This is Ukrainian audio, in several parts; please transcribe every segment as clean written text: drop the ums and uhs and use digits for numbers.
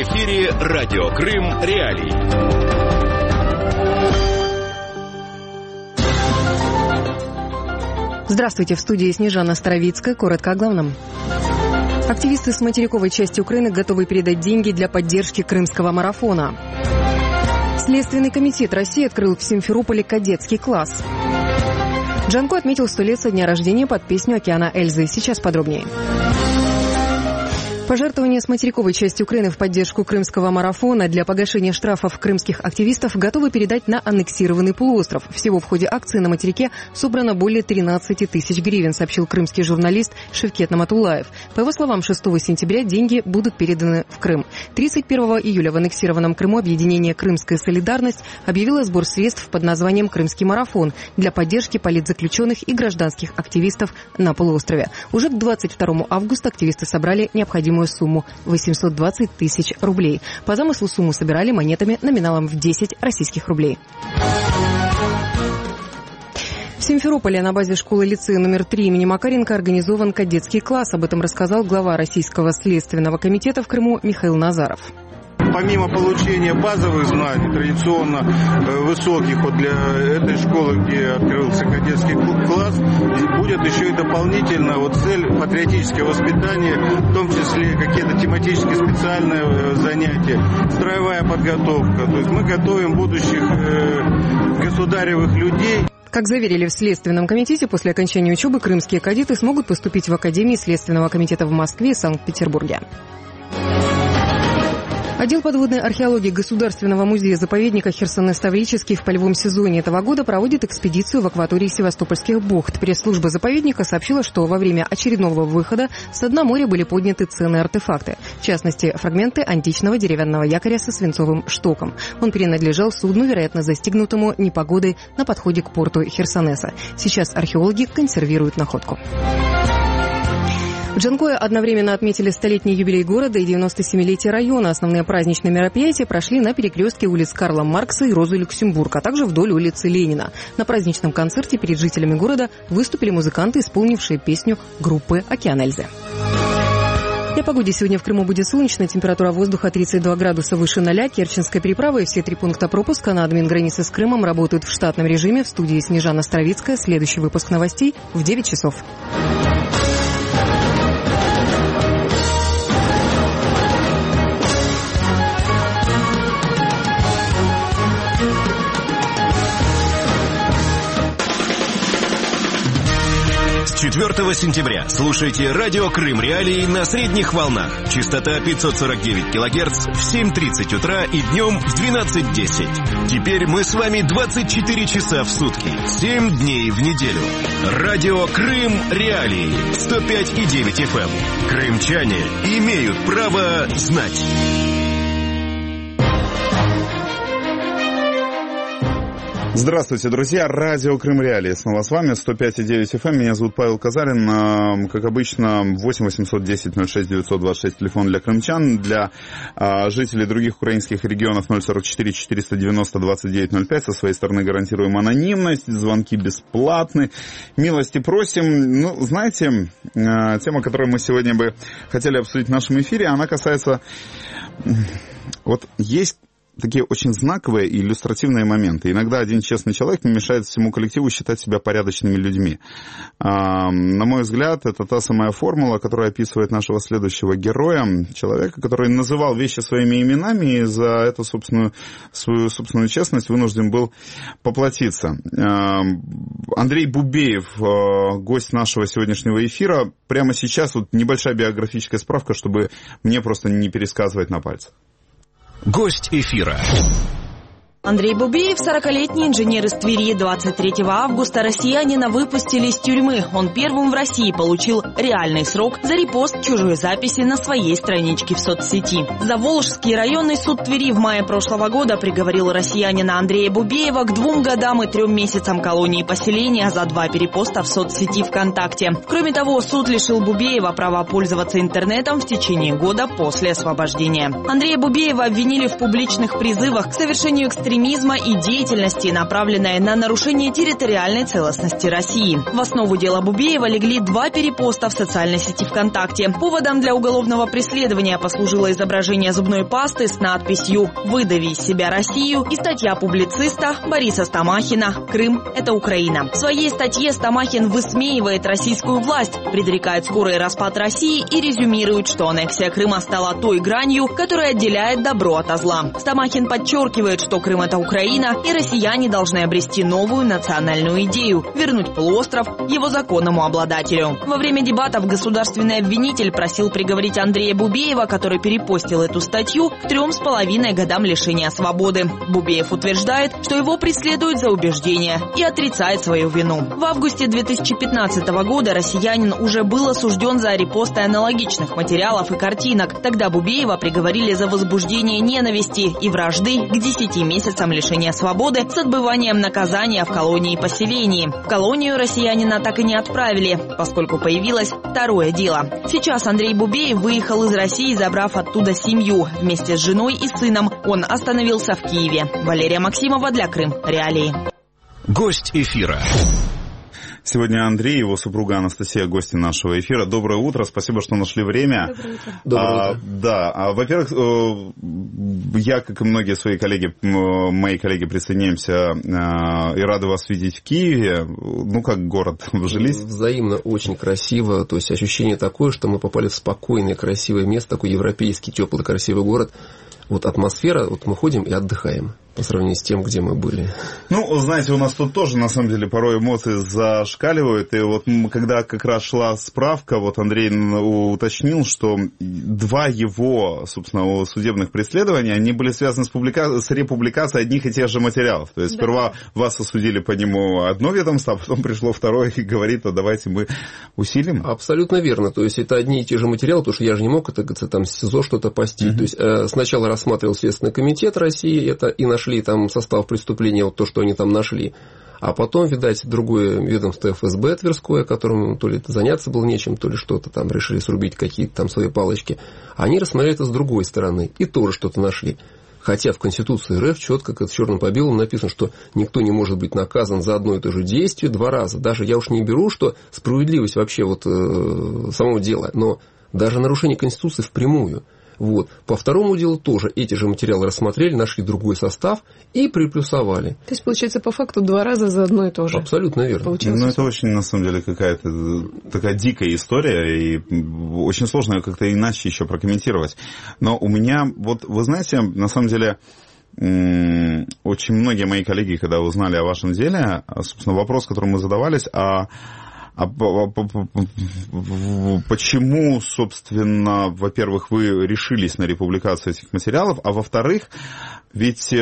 эфире Радио Крым Реалии. Здравствуйте, в студии Снежана Старовицкая. Коротко о главном. Активисты с материковой части Украины готовы передать деньги для поддержки крымского марафона. Следственный комитет России открыл в Симферополе кадетский класс. Джанко отметил 100 лет со дня рождения под песню «Океана Эльзы». Сейчас подробнее. Пожертвования с материковой части Украины в поддержку крымского марафона для погашения штрафов крымских активистов готовы передать на аннексированный полуостров. Всего в ходе акции на материке собрано более 13 тысяч гривен, сообщил крымский журналист Шевкет Наматуллаев. По его словам, 6 сентября деньги будут переданы в Крым. 31 июля в аннексированном Крыму объединение «Крымская солидарность» объявило сбор средств под названием «Крымский марафон» для поддержки политзаключенных и гражданских активистов на полуострове. Уже к 22 августа активисты собрали необходимую сумму – 820 тысяч рублей. По замыслу сумму собирали монетами номиналом в 10 российских рублей. В Симферополе на базе школы-лицея номер 3 имени Макаренко организован кадетский класс. Об этом рассказал глава Российского следственного комитета в Крыму Михаил Назаров. Помимо получения базовых знаний, традиционно высоких вот для этой школы, где открылся кадетский класс, будет еще и дополнительно вот цель патриотического воспитания, в том числе какие-то тематические специальные занятия, строевая подготовка. То есть мы готовим будущих государевых людей. Как заверили в Следственном комитете, после окончания учебы крымские кадеты смогут поступить в Академии Следственного комитета в Москве и Санкт-Петербурге. Отдел подводной археологии Государственного музея-заповедника Херсонес-Таврический в полевом сезоне этого года проводит экспедицию в акватории Севастопольских бухт. Пресс-служба заповедника сообщила, что во время очередного выхода с дна моря были подняты ценные артефакты. В частности, фрагменты античного деревянного якоря со свинцовым штоком. Он принадлежал судну, вероятно, застигнутому непогодой на подходе к порту Херсонеса. Сейчас археологи консервируют находку. В Джанкое одновременно отметили 100-летний юбилей города и 97-летие района. Основные праздничные мероприятия прошли на перекрестке улиц Карла Маркса и Розы Люксембург, а также вдоль улицы Ленина. На праздничном концерте перед жителями города выступили музыканты, исполнившие песню группы «Океан Эльзы». О погоде. Сегодня в Крыму будет солнечно, температура воздуха 32 градуса выше 0. Керченская переправа и все 3 пункта пропуска на админгранице с Крымом работают в штатном режиме. В студии Снежана Старовицкая. Следующий выпуск новостей в 9 часов. С 4 сентября слушайте Радио Крым Реалии на средних волнах. Частота 549 килогерц в 7:30 утра и днем в 12:10. Теперь мы с вами 24 часа в сутки, 7 дней в неделю. Радио Крым Реалии 105,9 FM. Крымчане имеют право знать. Здравствуйте, друзья. Радио Крым Реалии снова с вами. 105,9 FM. Меня зовут Павел Казарин. Как обычно, 8 810 06 926 телефон для крымчан. Для жителей других украинских регионов 044 490 2905. Со своей стороны гарантируем анонимность. Звонки бесплатны. Милости просим. Ну, знаете, тема, которую мы сегодня бы хотели обсудить в нашем эфире, она касается... Вот есть такие очень знаковые и иллюстративные моменты. Иногда один честный человек не мешает всему коллективу считать себя порядочными людьми. На мой взгляд, это та самая формула, которая описывает нашего следующего героя, человека, который называл вещи своими именами и за эту свою собственную честность вынужден был поплатиться. Андрей Бубеев, гость нашего сегодняшнего эфира. Прямо сейчас вот небольшая биографическая справка, чтобы мне просто не пересказывать на пальцах. Гость эфира. Андрей Бубеев, 40-летний инженер из Твери. 23 августа россиянина выпустили из тюрьмы. Он первым в России получил реальный срок за репост чужой записи на своей страничке в соцсети. Заволжский районный суд Твери в мае прошлого года приговорил россиянина Андрея Бубеева к 2 годам и 3 месяцам колонии поселения за 2 перепоста в соцсети ВКонтакте. Кроме того, суд лишил Бубеева права пользоваться интернетом в течение года после освобождения. Андрея Бубеева обвинили в публичных призывах к совершению экстремистских экстремизма и деятельности, направленной на нарушение территориальной целостности России. В основу дела Бубеева легли 2 перепоста в социальной сети ВКонтакте. Поводом для уголовного преследования послужило изображение зубной пасты с надписью «Выдави из себя Россию» и статья публициста Бориса Стамахина «Крым – это Украина». В своей статье Стамахин высмеивает российскую власть, предрекает скорый распад России и резюмирует, что аннексия Крыма стала той гранью, которая отделяет добро от зла. Стамахин подчеркивает, что Крым – это Украина, и россияне должны обрести новую национальную идею – вернуть полуостров его законному обладателю. Во время дебатов государственный обвинитель просил приговорить Андрея Бубеева, который перепостил эту статью, к 3,5 годам лишения свободы. Бубеев утверждает, что его преследуют за убеждения и отрицает свою вину. В августе 2015 года россиянин уже был осужден за репосты аналогичных материалов и картинок. Тогда Бубеева приговорили за возбуждение ненависти и вражды к 10 месяцам лишения свободы с отбыванием наказания в колонии-поселении. В колонию россиянина так и не отправили, поскольку появилось второе дело. Сейчас Андрей Бубеев выехал из России, забрав оттуда семью. Вместе с женой и сыном он остановился в Киеве. Валерия Максимова для Крым Реалии. Гость эфира. Сегодня Андрей и его супруга Анастасия гости нашего эфира. Доброе утро, спасибо, что нашли время. Доброе утро. Да, во-первых, я, как и многие мои коллеги, присоединяемся и рады вас видеть в Киеве. Ну, как город, вжились? Взаимно очень красиво, то есть ощущение такое, что мы попали в спокойное, красивое место, такой европейский, теплый, красивый город. Вот атмосфера, вот мы ходим и отдыхаем по сравнению с тем, где мы были. Ну, знаете, у нас тут тоже, на самом деле, порой эмоции зашкаливают. И вот когда как раз шла справка, вот Андрей уточнил, что 2 его, собственно, судебных преследования, они были связаны с републикацией одних и тех же материалов. То есть сперва вас осудили по нему одно ведомство, а потом пришло второе и говорит, а давайте мы усилим. Абсолютно верно. То есть это одни и те же материалы, потому что я же не мог, это там СИЗО что-то постить. То есть сначала рассматривал Следственный комитет России, это и нашли там состав преступления, вот то, что они там нашли. А потом, видать, другое ведомство ФСБ Тверское, которому то ли заняться было нечем, то ли что-то там решили срубить, какие-то там свои палочки. Они рассмотрели это с другой стороны и тоже что-то нашли. Хотя в Конституции РФ четко, как черным по белому, написано, что никто не может быть наказан за одно и то же действие 2 раза. Даже я уж не беру, что справедливость вообще вот самого дела, но даже нарушение Конституции впрямую. Вот. По второму делу тоже эти же материалы рассмотрели, нашли другой состав и приплюсовали. То есть, получается, по факту 2 раза за одно и то же. Абсолютно верно. Ну, это очень, на самом деле, какая-то такая дикая история, и очень сложно ее как-то иначе еще прокомментировать. Но у меня, вот, вы знаете, на самом деле, очень многие мои коллеги, когда узнали о вашем деле, собственно, вопрос, который мы задавались, почему, собственно, во-первых, вы решились на републикацию этих материалов, а во-вторых, ведь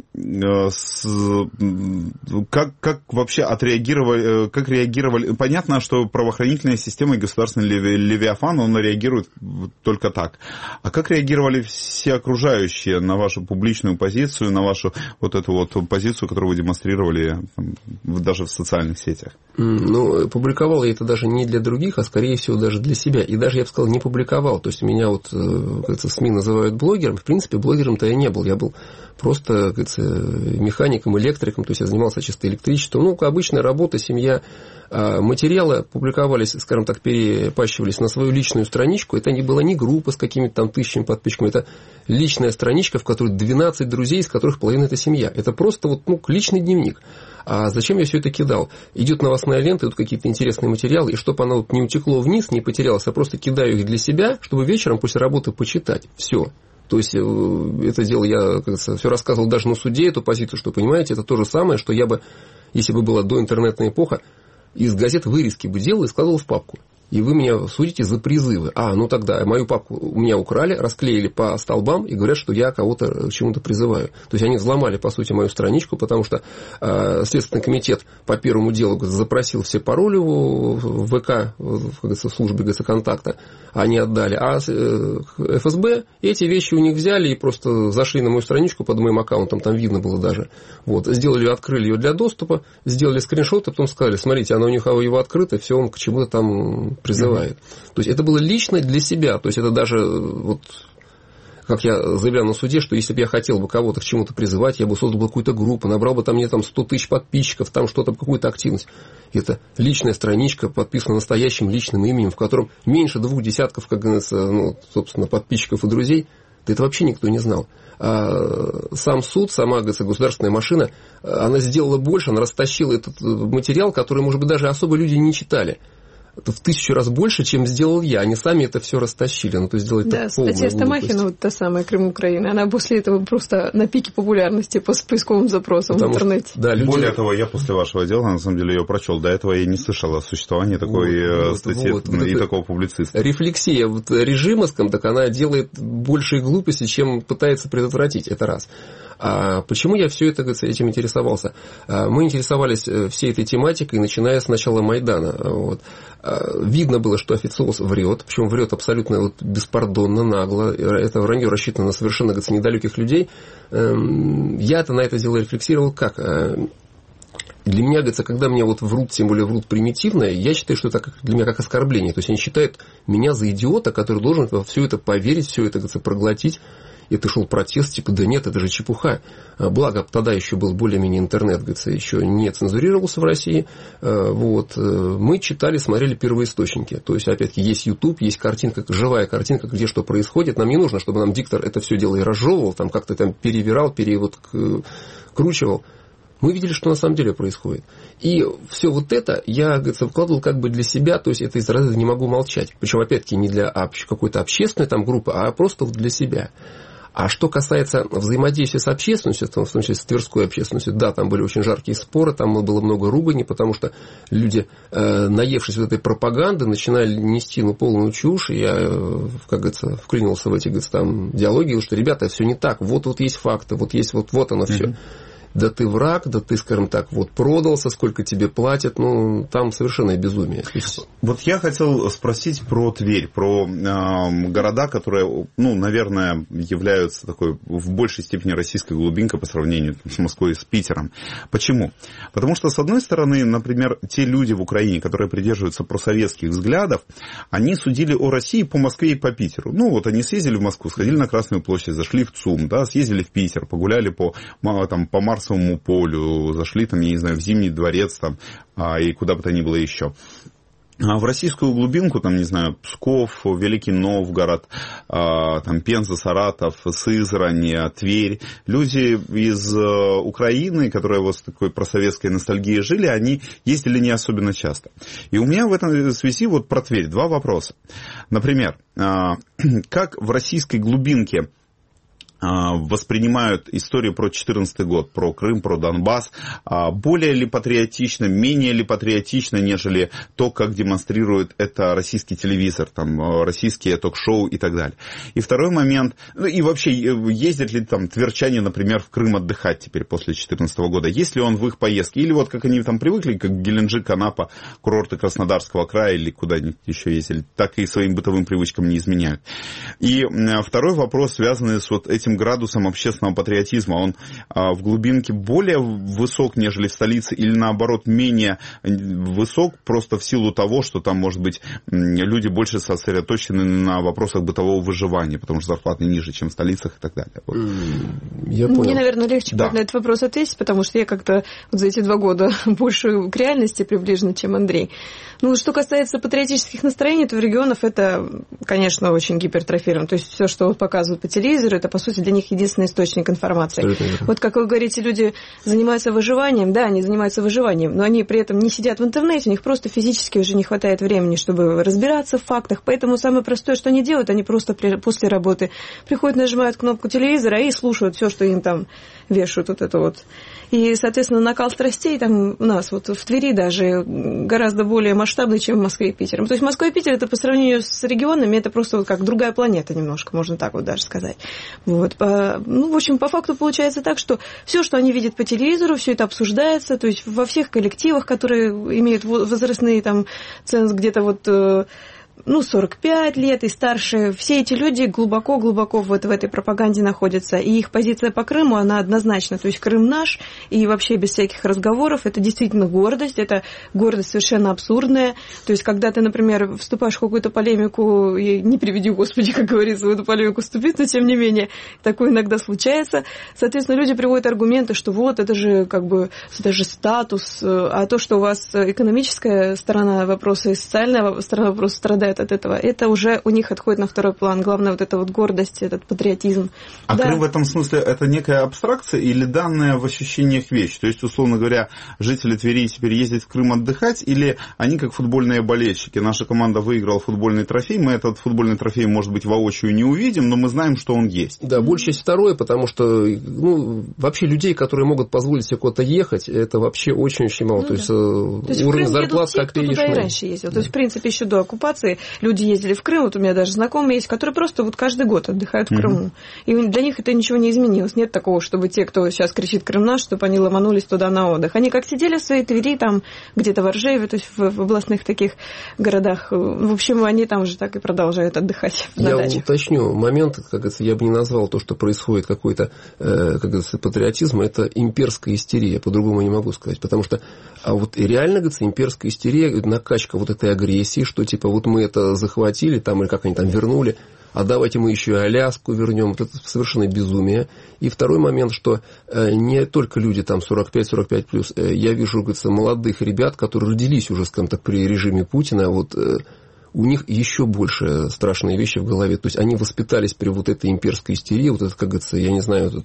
как вообще как реагировали... Понятно, что правоохранительная система и государственный Левиафан, он реагирует только так. А как реагировали все окружающие на вашу публичную позицию, на вашу вот эту вот позицию, которую вы демонстрировали даже в социальных сетях? Ну, публиковал я это даже не для других, а скорее всего даже для себя. И даже, я бы сказал, не публиковал. То есть меня вот, как СМИ называют блогером. В принципе, блогером-то я не был. Я был просто, как механиком, электриком. То есть я занимался чисто электричеством. Ну, обычная работа, семья. Материалы публиковались, скажем так, перепащивались на свою личную страничку. Это не была не группа с какими-то там 1000 подписчиками. Это личная страничка, в которой 12 друзей, из которых половина это семья. Это просто вот, личный дневник. А зачем я все это кидал? Идет новостная лента, идут какие-то интересные материалы, и чтобы оно вот не утекло вниз, не потерялось, а просто кидаю их для себя, чтобы вечером после работы почитать. Все. То есть это дело я, кажется, все рассказывал даже на суде, эту позицию, что, понимаете, это то же самое, что я бы, если бы была доинтернетная эпоха, из газет вырезки бы делал и складывал в папку. И вы меня судите за призывы. Ну тогда мою папку у меня украли, расклеили по столбам и говорят, что я кого-то к чему-то призываю. То есть они взломали, по сути, мою страничку, потому что Следственный комитет по первому делу запросил все пароли в ВК, в службе ГЦ-контакта, они отдали. А ФСБ эти вещи у них взяли и просто зашли на мою страничку под моим аккаунтом, там видно было даже. Вот, сделали, открыли ее для доступа, сделали скриншот, а потом сказали, смотрите, она у них его открыта, все, он к чему-то там призывает. То есть это было лично для себя. То есть это даже вот как я заявлял на суде, что если бы я хотел бы кого-то к чему-то призывать, я бы создал бы какую-то группу, набрал бы там мне там 100 тысяч подписчиков, там что-то, какую-то активность. Это личная страничка, подписана настоящим личным именем, в котором меньше 2 десятков, как говорится, собственно, подписчиков и друзей. Да это вообще никто не знал. А сам суд, сама, говорится, государственная машина, она сделала больше, она растащила этот материал, который, может быть, даже особо люди не читали. Это в 1000 раз больше, чем сделал я. Они сами это все растащили. То есть сделать да, статья Стамахина, та самая «Крым Украина», она после этого просто на пике популярности по поисковым запросам в интернете. Да, более того, я после вашего дела, на самом деле, ее прочел. До этого я не слышал о существовании такой статьи и такого публициста. Рефлексия режимовском, так она делает большие глупости, чем пытается предотвратить. Это раз. А почему я все это, этим интересовался? Мы интересовались всей этой тематикой, начиная с начала Майдана. Видно было, что официоз врет, причем врет абсолютно беспардонно, нагло. Это вранье рассчитано на совершенно недалеких людей. Я-то на это дело рефлексировал как? Для меня, говорится, когда мне врут, тем более врут примитивно, я считаю, что это для меня как оскорбление. То есть они считают меня за идиота, который должен во все это поверить, все это, говорится, проглотить. Это шел протест, типа, да нет, это же чепуха. Благо, тогда еще был более-менее интернет, говорится, еще не цензурировался в России. Мы читали, смотрели первоисточники. То есть, опять-таки, есть YouTube, есть картинка, живая картинка, где что происходит. Нам не нужно, чтобы нам диктор это все дело и разжевывал, там как-то там перевирал, кручивал. Мы видели, что на самом деле происходит. И все это я, говорится, вкладывал как бы для себя, то есть это из разряда не могу молчать. Причем, опять-таки, не для какой-то общественной там группы, а просто для себя. А что касается взаимодействия с общественностью, в том числе с Тверской общественностью, да, там были очень жаркие споры, там было много ругани, потому что люди, наевшись этой пропаганды, начинали нести полную чушь, и я, как говорится, вклинился в эти, там, диалоги, что, ребята, все не так, вот есть факты, вот есть вот оно все. Да ты враг, да ты, скажем так, продался, сколько тебе платят, там совершенно безумие. Вот я хотел спросить про Тверь, про города, которые, наверное, являются такой в большей степени российской глубинкой по сравнению с Москвой и с Питером. Почему? Потому что, с одной стороны, например, те люди в Украине, которые придерживаются просоветских взглядов, они судили о России по Москве и по Питеру. Они съездили в Москву, сходили на Красную площадь, зашли в ЦУМ, да, съездили в Питер, погуляли по Марсовому полю, зашли там, я не знаю, в Зимний дворец там, и куда бы то ни было еще. А в российскую глубинку, там, не знаю, Псков, Великий Новгород, там, Пенза, Саратов, Сызрань, Тверь. Люди из Украины, которые с такой просоветской ностальгией жили, они ездили не особенно часто. И у меня в этом связи про Тверь 2 вопроса. Например, как в российской глубинке воспринимают историю про 2014 год, про Крым, про Донбасс, более ли патриотично, менее ли патриотично, нежели то, как демонстрирует это российский телевизор, там, российские ток-шоу и так далее. И второй момент, и вообще, ездят ли там тверчане, например, в Крым отдыхать теперь после 2014 года, есть ли он в их поездке, или как они там привыкли, как Геленджик, Анапа, курорты Краснодарского края, или куда-нибудь еще ездили, так и своим бытовым привычкам не изменяют. И второй вопрос, связанный с этим градусом общественного патриотизма, он в глубинке более высок, нежели в столице, или наоборот менее высок, просто в силу того, что там, может быть, люди больше сосредоточены на вопросах бытового выживания, потому что зарплаты ниже, чем в столицах и так далее. Я понял. Мне, наверное, легче на этот вопрос ответить, потому что я как-то за эти 2 года больше к реальности приближена, чем Андрей. Что касается патриотических настроений, то в регионах это, конечно, очень гипертрофировано. То есть все, что показывают по телевизору, это, по сути, для них единственный источник информации. Как вы говорите, люди занимаются выживанием, да, они занимаются выживанием, но они при этом не сидят в интернете, у них просто физически уже не хватает времени, чтобы разбираться в фактах. Поэтому самое простое, что они делают, они просто после работы приходят, нажимают кнопку телевизора и слушают все, что им там вешают И, соответственно, накал страстей там у нас в Твери даже гораздо более масштабный, чем в Москве и Питере. То есть Москва и Питер, это по сравнению с регионами, это просто как другая планета немножко, можно так даже сказать. В общем, по факту получается так, что все, что они видят по телевизору, все это обсуждается, то есть во всех коллективах, которые имеют возрастные там ценз где-то 45 лет и старше, все эти люди глубоко-глубоко вот в этой пропаганде находятся. И их позиция по Крыму, она однозначна. То есть Крым наш, и вообще без всяких разговоров, это действительно гордость, это гордость совершенно абсурдная. То есть когда ты, например, вступаешь в какую-то полемику, и не приведи, Господи, как говорится, в эту полемику вступить, но тем не менее, такое иногда случается. Соответственно, люди приводят аргументы, что вот, это же как бы, это же статус, а то, что у вас экономическая сторона вопроса и социальная сторона вопроса страдает от этого, это уже у них отходит на второй план. Главное, вот эта вот гордость, этот патриотизм. А Крым в этом смысле это некая абстракция или данная в ощущениях вещь? То есть, условно говоря, жители Твери теперь ездят в Крым отдыхать, или они как футбольные болельщики? Наша команда выиграла футбольный трофей, мы этот футбольный трофей, может быть, воочию не увидим, но мы знаем, что он есть. Да, большая часть второе, потому что вообще людей, которые могут позволить себе куда-то ехать, это вообще очень-очень мало. То есть уровень зарплат как ты едешь. Туда и раньше ездил. То есть, в принципе, еще до оккупации люди ездили в Крым, вот у меня даже знакомые есть, которые просто вот каждый год отдыхают в Крыму. И для них это ничего не изменилось. Нет такого, чтобы те, кто сейчас кричит «Крым наш», чтобы они ломанулись туда на отдых. Они как сидели в своей Твери, там где-то в Оржеве, то есть в областных таких городах. В общем, они там же так и продолжают отдыхать на дачах. Я уточню момент, как говорится, я бы не назвал то, что происходит какой-то, как говорится, патриотизм, это имперская истерия, по-другому не могу сказать, потому что, а вот реально, говорится, имперская истерия, накачка вот этой агрессии, что типа вот мы это захватили, там, или как они там вернули, а давайте мы еще и Аляску вернем. Вот это совершенно безумие. И второй момент, что не только люди там 45-45 плюс, я вижу, говорится, молодых ребят, которые родились уже, скажем так, при режиме Путина, вот у них еще больше страшные вещи в голове. То есть они воспитались при вот этой имперской истерии, вот это, как говорится, я не знаю,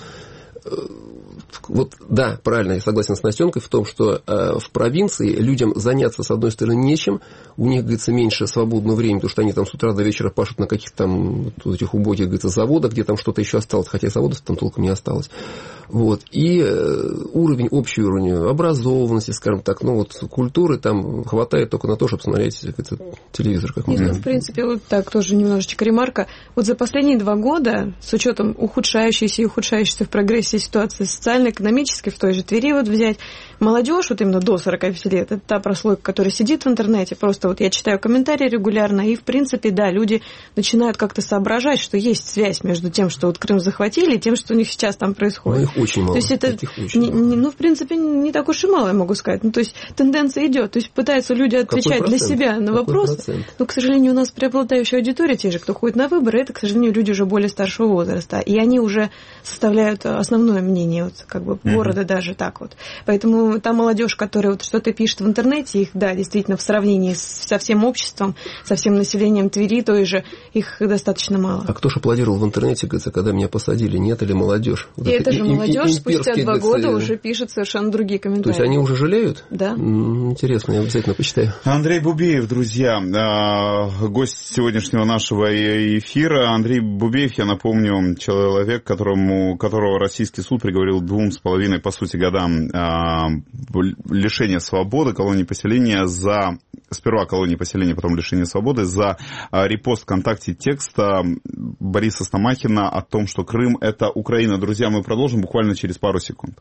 вот, да, правильно, я согласен с Настенкой в том, что в провинции людям заняться, с одной стороны, нечем, у них, говорится, меньше свободного времени, потому что они там с утра до вечера пашут на каких-то там вот этих убогих, говорится, заводах, где там что-то еще осталось, хотя заводов там толком не осталось. Вот. И общий уровень образованности, скажем так, культуры там хватает только на то, чтобы смотреть телевизор, как мы знаем. В принципе, вот так тоже немножечко ремарка. Вот за последние 2 года, с учетом ухудшающейся в прогрессе ситуации социально-экономической, в той же Твери вот взять, молодежь, вот именно до 45 лет, это та прослойка, которая сидит в интернете, просто вот я читаю комментарии регулярно, и, в принципе, да, люди начинают как-то соображать, что есть связь между тем, что вот Крым захватили, и тем, что у них сейчас там происходит. Очень мало. То есть это, в принципе, не так уж и мало, я могу сказать. То есть тенденция идет. То есть пытаются люди отвечать для себя на вопросы. Но, к сожалению, у нас преобладающая аудитория, те же, кто ходит на выборы, это, к сожалению, люди уже более старшего возраста. И они уже составляют основное мнение вот, как бы, города даже так вот. Поэтому та молодежь, которая вот что-то пишет в интернете, их, да, действительно, в сравнении со всем обществом, со всем населением Твери, той же, их достаточно мало. А кто же аплодировал в интернете, говорится, когда меня посадили, нет, или молодежь? Вот это же молодежь спустя 2 года уже пишет совершенно другие комментарии. То есть они уже жалеют? Да. Интересно, я обязательно почитаю. Андрей Бубеев, друзья, гость сегодняшнего нашего эфира. Андрей Бубеев, я напомню, человек, которого российский суд приговорил 2,5, по сути, годам лишения свободы, колонии поселения сперва колонии поселения, потом лишения свободы, за репост ВКонтакте текста Бориса Стамахина о том, что Крым — это Украина. Друзья, мы продолжим буквально через пару секунд.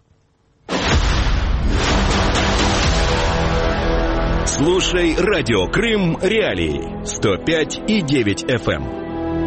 Слушай радио Крым Реалии 105,9 FM.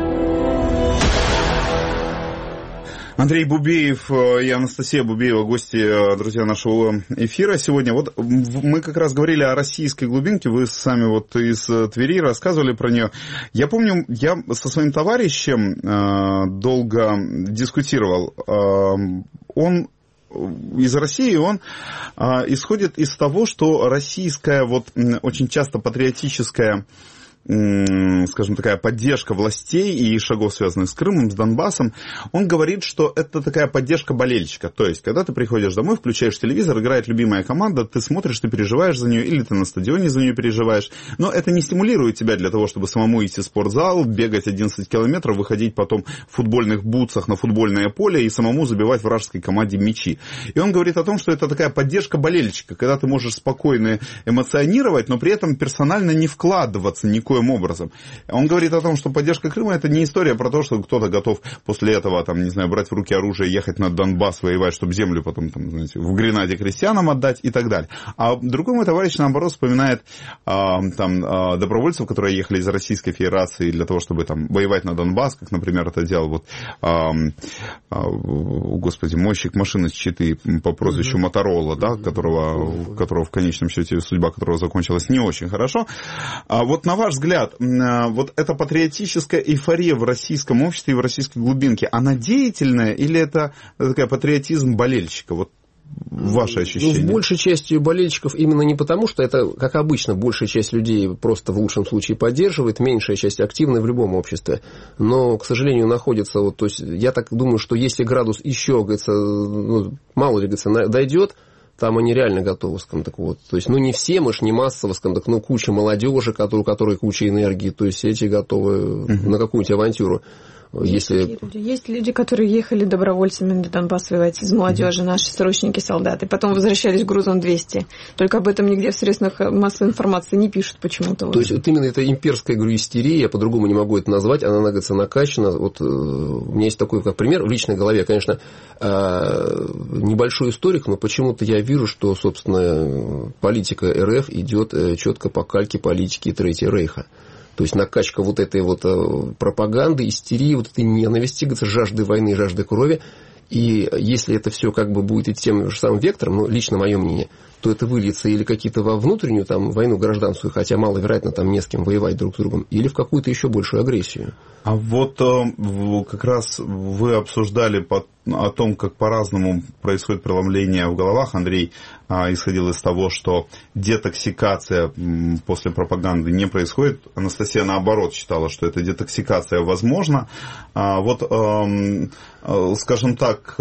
Андрей Бубеев и Анастасия Бубеева, гости, друзья, нашего эфира сегодня. Вот мы как раз говорили о российской глубинке, вы сами вот из Твери рассказывали про нее. Я помню, я со своим товарищем долго дискутировал. Он из России, он исходит из того, что российская, вот очень часто патриотическая, скажем, такая поддержка властей и шагов, связанных с Крымом, с Донбассом, он говорит, что это такая поддержка болельщика. То есть, когда ты приходишь домой, включаешь телевизор, играет любимая команда, ты смотришь, ты переживаешь за нее, или ты на стадионе за нее переживаешь. Но это не стимулирует тебя для того, чтобы самому идти в спортзал, бегать 11 километров, выходить потом в футбольных бутсах на футбольное поле и самому забивать вражеской команде мячи. И он говорит о том, что это такая поддержка болельщика, когда ты можешь спокойно эмоционировать, но при этом персонально не вкладываться никакой никоим образом. Он говорит о том, что поддержка Крыма – это не история про то, что кто-то готов после этого, там, не знаю, брать в руки оружие, ехать на Донбасс, воевать, чтобы землю потом, там, знаете, в Гренаде крестьянам отдать и так далее. А другой мой товарищ, наоборот, вспоминает добровольцев, которые ехали из Российской Федерации для того, чтобы там воевать на Донбасс, как, например, это делал вот, господи, мойщик машины с Читы по прозвищу Моторола, да, которого в конечном счете судьба которого закончилась не очень хорошо. А вот на ваш взгляд, вот эта патриотическая эйфория в российском обществе и в российской глубинке, она деятельная или это такой патриотизм болельщика? Вот ваше ощущение? Ну, большей частью болельщиков именно не потому, что это, как обычно, большая часть людей просто в лучшем случае поддерживает, меньшая часть активна в любом обществе. Но, к сожалению, находится, вот, то есть, я так думаю, что если градус еще, говорится, ну, мало ли, говорится, дойдет, там они реально готовы, скажем так, вот. То есть, ну, не все, мы ж не массово, скажем так, ну, куча молодежи, у которой куча энергии, то есть, эти готовы на какую-нибудь авантюру. Есть люди, которые ехали добровольцами на Донбасс воевать из молодежи, наши срочники, солдаты, потом возвращались грузом 200. Только об этом нигде в средствах массовой информации не пишут почему-то. То есть, вот именно это имперская, говорю, истерия, я по-другому не могу это назвать, она, говорится, накачана. Вот у меня есть такой, как пример, в личной голове, конечно, небольшой историк, но почему-то я вижу, что, собственно, политика РФ идет четко по кальке политики Третьего Рейха. То есть накачка вот этой вот пропаганды, истерии, вот этой ненависти, жажды войны, жажды крови. И если это все как бы будет идти тем же самым вектором, ну, лично мое мнение, то это выльется или какие-то во внутреннюю там, войну гражданскую, хотя маловероятно там не с кем воевать друг с другом, или в какую-то еще большую агрессию. А вот как раз вы обсуждали о том, как по-разному происходит преломление в головах. Андрей исходил из того, что детоксикация после пропаганды не происходит. Анастасия, наоборот, считала, что эта детоксикация возможна. Вот, скажем так,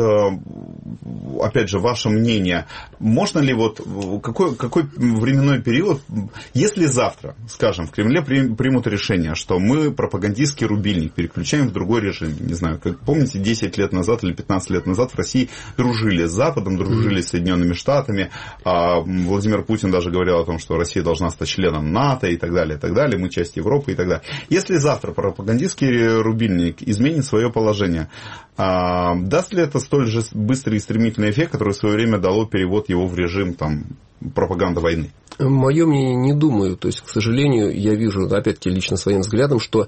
опять же, ваше мнение, можно ли вот, какой временной период, если завтра, скажем, в Кремле примут решение, что мы пропагандистский рубильник переключаем в другой режим, не знаю, как помните, 10 лет назад или 15 лет назад в России дружили с Западом, дружили с Соединенными Штатами, Владимир Путин даже говорил о том, что Россия должна стать членом НАТО и так далее, мы часть Европы и так далее. Если завтра пропагандистский рубильник изменит свое положение, даст ли это столь же быстрый и стремительный эффект, который в свое время дало перевод его в режим там, пропаганды войны? Мое мнение, не думаю. То есть, к сожалению, я вижу, опять-таки, лично своим взглядом, что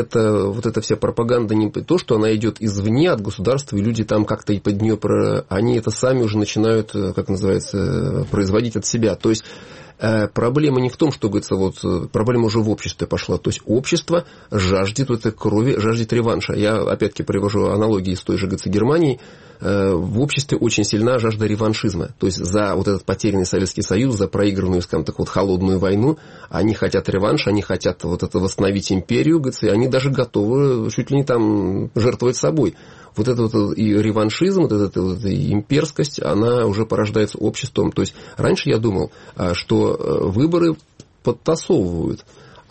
вот эта вся пропаганда не то, что она идет извне от государства, и люди там как-то и под нее, они это сами уже начинают, как называется, производить от себя. То есть, проблема не в том, что, говорится, вот, проблема уже в обществе пошла. То есть, общество жаждет этой крови, жаждет реванша. Я, опять-таки, привожу аналогии с той же, говорится, Германией. В обществе очень сильна жажда реваншизма. То есть, за вот этот потерянный Советский Союз, за проигранную, скажем так, вот, холодную войну, они хотят реванша, они хотят вот это восстановить империю, говорится, и они даже готовы чуть ли не там жертвовать собой. Вот этот вот и реваншизм, вот эта вот имперскость, она уже порождается обществом. То есть, раньше я думал, что выборы подтасовывают,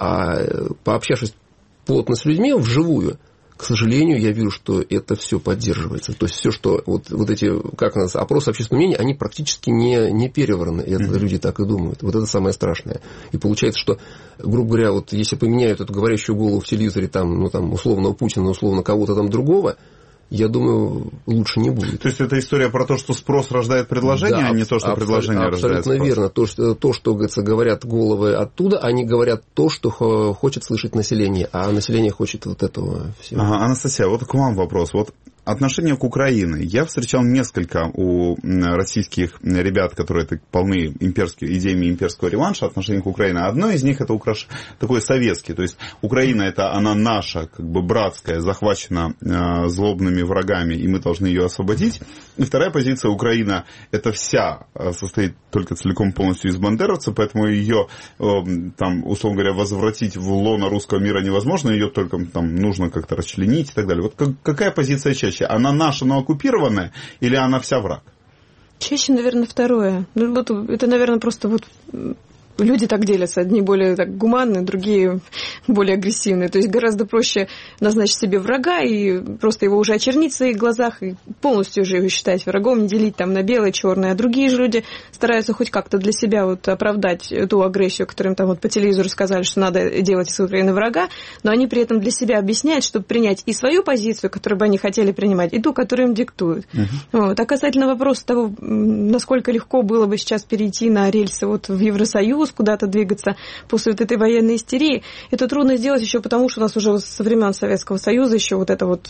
а пообщавшись плотно с людьми вживую, к сожалению, я вижу, что это все поддерживается. То есть, все, что вот эти, как у нас, опросы общественного мнения, они практически не перевраны. И это люди так и думают. Вот это самое страшное. И получается, что, грубо говоря, вот если поменяют эту говорящую голову в телевизоре, там, ну, там, условно Путина, условно кого-то там другого, я думаю, лучше не будет. То есть, это история про то, что спрос рождает предложение, да, а не то, что предложение рождает спрос? Абсолютно верно. То, что, говорится, говорят головы оттуда, они говорят то, что хочет слышать население, а население хочет вот этого всего. Анастасия, вот к вам вопрос. Вот отношение к Украине. Я встречал несколько у российских ребят, которые полны идеями имперского реванша, отношение к Украине. Одно из них это такой советский. То есть Украина это она наша, как бы братская, захвачена злобными врагами, и мы должны ее освободить. И вторая позиция: Украина это вся состоит только целиком полностью из бандеровцев, поэтому ее, там, условно говоря, возвратить в лоно русского мира невозможно, ее только там нужно как-то расчленить и так далее. Вот какая позиция чаще? Она наша, но оккупированная, или она вся враг? Чаще, наверное, второе. Ну, вот это, наверное, просто вот люди так делятся. Одни более так гуманные, другие более агрессивные. То есть гораздо проще назначить себе врага и просто его уже очернить в своих глазах и полностью уже его считать врагом, не делить там на белое, черное. А другие же люди стараются хоть как-то для себя вот оправдать ту агрессию, которую им там вот по телевизору сказали, что надо делать из Украины врага, но они при этом для себя объясняют, чтобы принять и свою позицию, которую бы они хотели принимать, и ту, которую им диктуют. Вот. А касательно вопроса того, насколько легко было бы сейчас перейти на рельсы вот в Евросоюз, куда-то двигаться после вот этой военной истерии, это трудно сделать еще потому, что у нас уже со времен Советского Союза еще вот это вот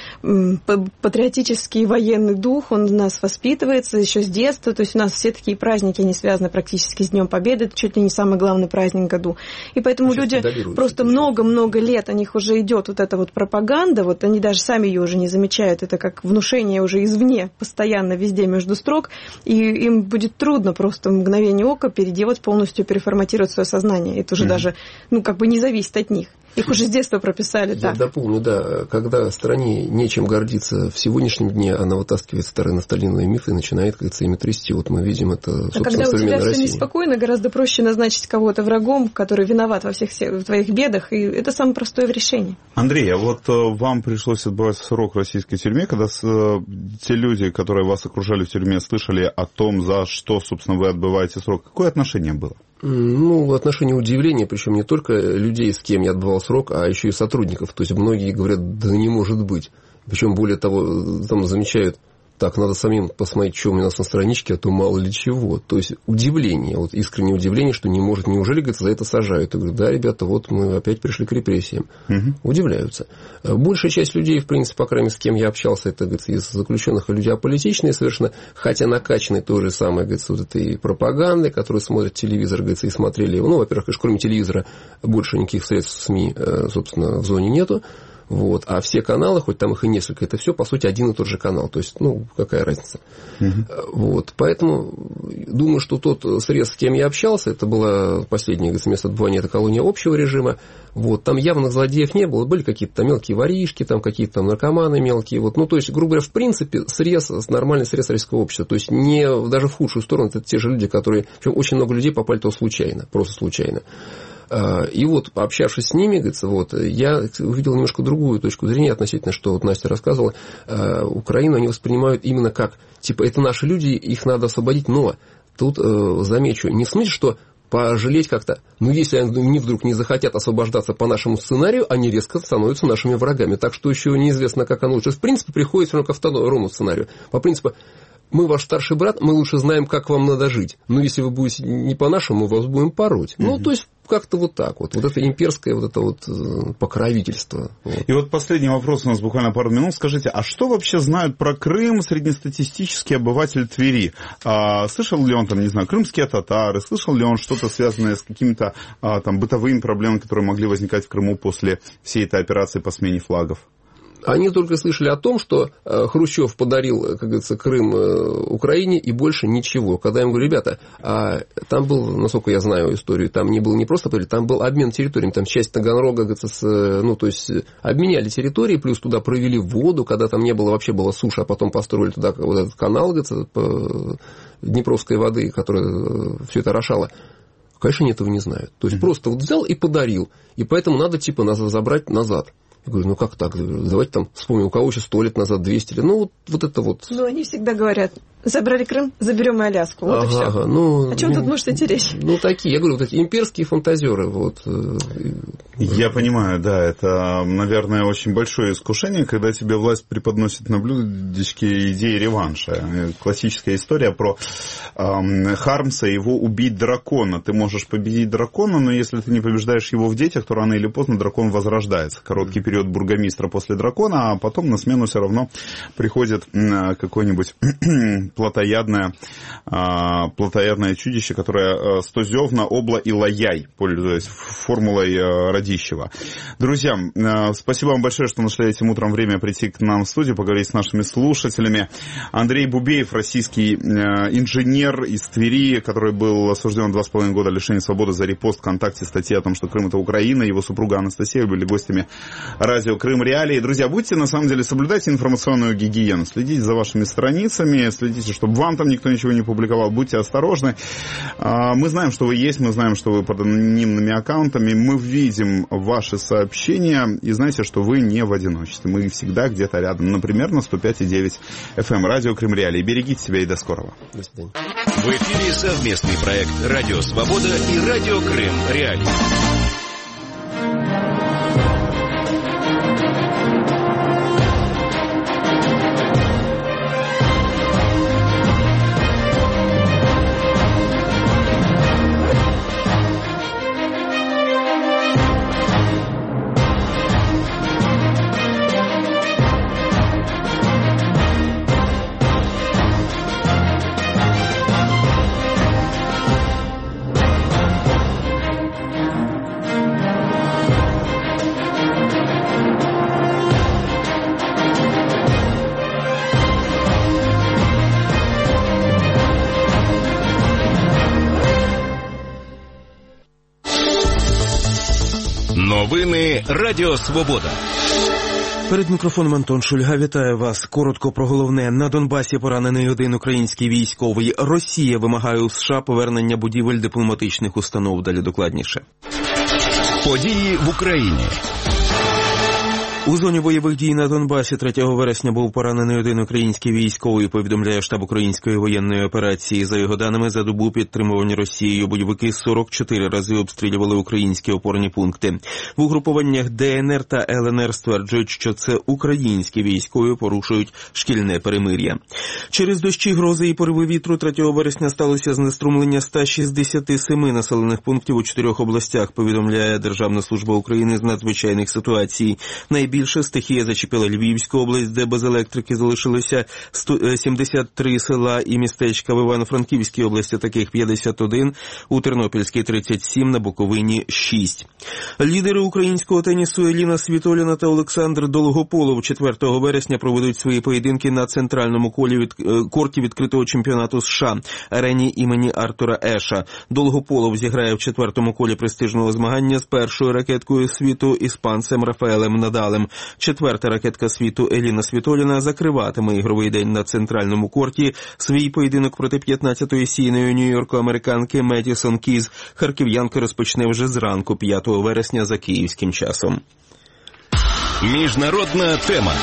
патриотический военный дух, он у нас воспитывается еще с детства, то есть у нас все такие праздники, они связаны практически с Днем Победы, это чуть ли не самый главный праздник в году. И поэтому люди просто много-много лет, о них уже идет вот эта вот пропаганда, вот они даже сами ее уже не замечают, это как внушение уже извне, постоянно везде между строк, и им будет трудно просто в мгновение ока переделать, полностью переформатировать свое сознание. Это уже даже, как бы не зависит от них. Их уже с детства прописали так. Я дополню, да. Когда стране нечем гордиться в сегодняшнем дне, она вытаскивает старые нафталиновые мифы и начинает, как говорится, ими трясти. Вот мы видим это, собственно, в современной России. А когда у тебя все неспокойно, гораздо проще назначить кого-то врагом, который виноват во всех твоих бедах, и это самое простое решение. Андрей, а вот вам пришлось отбывать срок в российской тюрьме, когда те люди, которые вас окружали в тюрьме, слышали о том, за что, собственно, вы отбываете срок, какое отношение было? Отношение удивления, причем не только людей, с кем я отбывал срок, а еще и сотрудников. То есть многие говорят, да не может быть. Причем, более того, там замечают, так, надо самим посмотреть, что у нас на страничке, а то мало ли чего. То есть удивление, вот искреннее удивление, что не может, неужели, говорится, за это сажают. Я говорю, да, ребята, вот мы опять пришли к репрессиям. Удивляются. Большая часть людей, в принципе, по крайней мере, с кем я общался, это, говорится, из заключенных люди аполитичные совершенно, хотя накачанные той же самой, говорится, вот этой пропагандой, которые смотрят телевизор, говорится, и смотрели его. Во-первых, конечно, кроме телевизора больше никаких средств СМИ, собственно, в зоне нету. Вот. А все каналы, хоть там их и несколько, это все, по сути, один и тот же канал. То есть, какая разница. Вот. Поэтому думаю, что тот срез, с кем я общался, это было последнее место отбывания, это колония общего режима. Вот. Там явных злодеев не было. Были какие-то там мелкие воришки, там какие-то там наркоманы мелкие. Вот. То есть, грубо говоря, в принципе, нормальный срез российского общества. То есть, не даже в худшую сторону, это те же люди, которые... Причем очень много людей попали туда случайно, просто случайно. И вот, пообщавшись с ними, говорится, я увидел немножко другую точку зрения относительно, что вот Настя рассказывала, Украину они воспринимают именно как, это наши люди, их надо освободить, но тут замечу, не в смысле, что пожалеть как-то, если они вдруг не захотят освобождаться по нашему сценарию, они резко становятся нашими врагами, так что еще неизвестно, как оно лучше. В принципе, приходит все равно ко второму сценарию, по принципу, мы ваш старший брат, мы лучше знаем, как вам надо жить. Но если вы будете не по-нашему, мы вас будем пороть. То есть, как-то вот так вот. Вот это имперское покровительство. И вот последний вопрос у нас буквально пару минут. Скажите, а что вообще знают про Крым среднестатистический обыватель Твери? Слышал ли он, крымские татары? Слышал ли он что-то связанное с какими-то бытовыми проблемами, которые могли возникать в Крыму после всей этой операции по смене флагов? Они только слышали о том, что Хрущев подарил, как говорится, Крым Украине и больше ничего. Когда я им говорю, ребята, там был, насколько я знаю историю, там не просто там был обмен территориями, там часть Таганрога, говорится, обменяли территории, плюс туда провели воду, когда там не было, вообще была суша, а потом построили туда вот этот канал, говорится, Днепровской воды, которая все это орошала. Конечно, они этого не знают. То есть просто взял и подарил, и поэтому надо забрать назад. Я говорю, как так? Давайте вспомним, у кого еще 100 лет назад, 200 лет. Вот это вот. Они всегда говорят, забрали Крым, заберем и Аляску. Вот и все. О чем тут может идти речь? Такие, я говорю, такие имперские фантазеры. Я понимаю, да, это, наверное, очень большое искушение, когда тебе власть преподносит на блюдечке идеи реванша. Классическая история про Хармса, его убить дракона. Ты можешь победить дракона, но если ты не побеждаешь его в детях, то рано или поздно дракон возрождается. Короткий период бургомистра после дракона, а потом на смену все равно приходит какое-нибудь плотоядное чудище, которое стозевна, обла и лаяй, пользуясь формулой Радищева. Друзья, спасибо вам большое, что нашли этим утром время прийти к нам в студию, поговорить с нашими слушателями. Андрей Бубеев, российский инженер из Твери, который был осужден 2,5 года лишения свободы за репост ВКонтакте статьи о том, что Крым — это Украина. Его супруга Анастасия были гостями радио Крым Реалии. Друзья, будьте, на самом деле, соблюдайте информационную гигиену, следите за вашими страницами, следите хотите, чтобы вам там никто ничего не публиковал, будьте осторожны. Мы знаем, что вы есть, мы знаем, что вы под анонимными аккаунтами, мы видим ваши сообщения, и знаете, что вы не в одиночестве, мы всегда где-то рядом, например, на 105,9 FM, радио Крым Реалии. Берегите себя и до скорого. До свидания. В эфире совместный проект «Радио Свобода» и «Радио Крым Реалии». Новини Радіо Свобода. Перед мікрофоном Антон Шульга. Вітаю вас. Коротко про головне. На Донбасі поранений один український військовий. Росія вимагає у США повернення будівель дипломатичних установ. Далі докладніше. Події в Україні. У зоні бойових дій на Донбасі 3 вересня був поранений один український військовий, повідомляє штаб української воєнної операції. За його даними, за добу підтримувані Росією бойовики 44 рази обстрілювали українські опорні пункти. В угрупованнях ДНР та ЛНР стверджують, що це українські військові порушують шкільне перемир'я. Через дощі, грози і пориви вітру 3 вересня сталося знеструмлення 167 населених пунктів у 4 областях, повідомляє Державна служба України з надзвичайних ситуацій. Найбільше стихія зачепила Львівську область, де без електрики залишилися 73 села і містечка. В Івано-Франківській області таких 51, у Тернопільській 37, на Буковині 6. Лідери українського тенісу Еліна Світоліна та Олександр Долгополов 4 вересня проведуть свої поєдинки на центральному корті відкритого чемпіонату США арені імені Артура Еша. Долгополов зіграє в 4-му колі престижного змагання з першою ракеткою світу іспанцем Рафаелем Надалем. 4-та ракетка світу Еліна Світоліна закриватиме ігровий день на центральному корті. Свій поєдинок проти 15-ї сійної Нью-Йорку американки Медісон Кіз харків'янка розпочне вже зранку 5 вересня за київським часом. Міжнародна тема.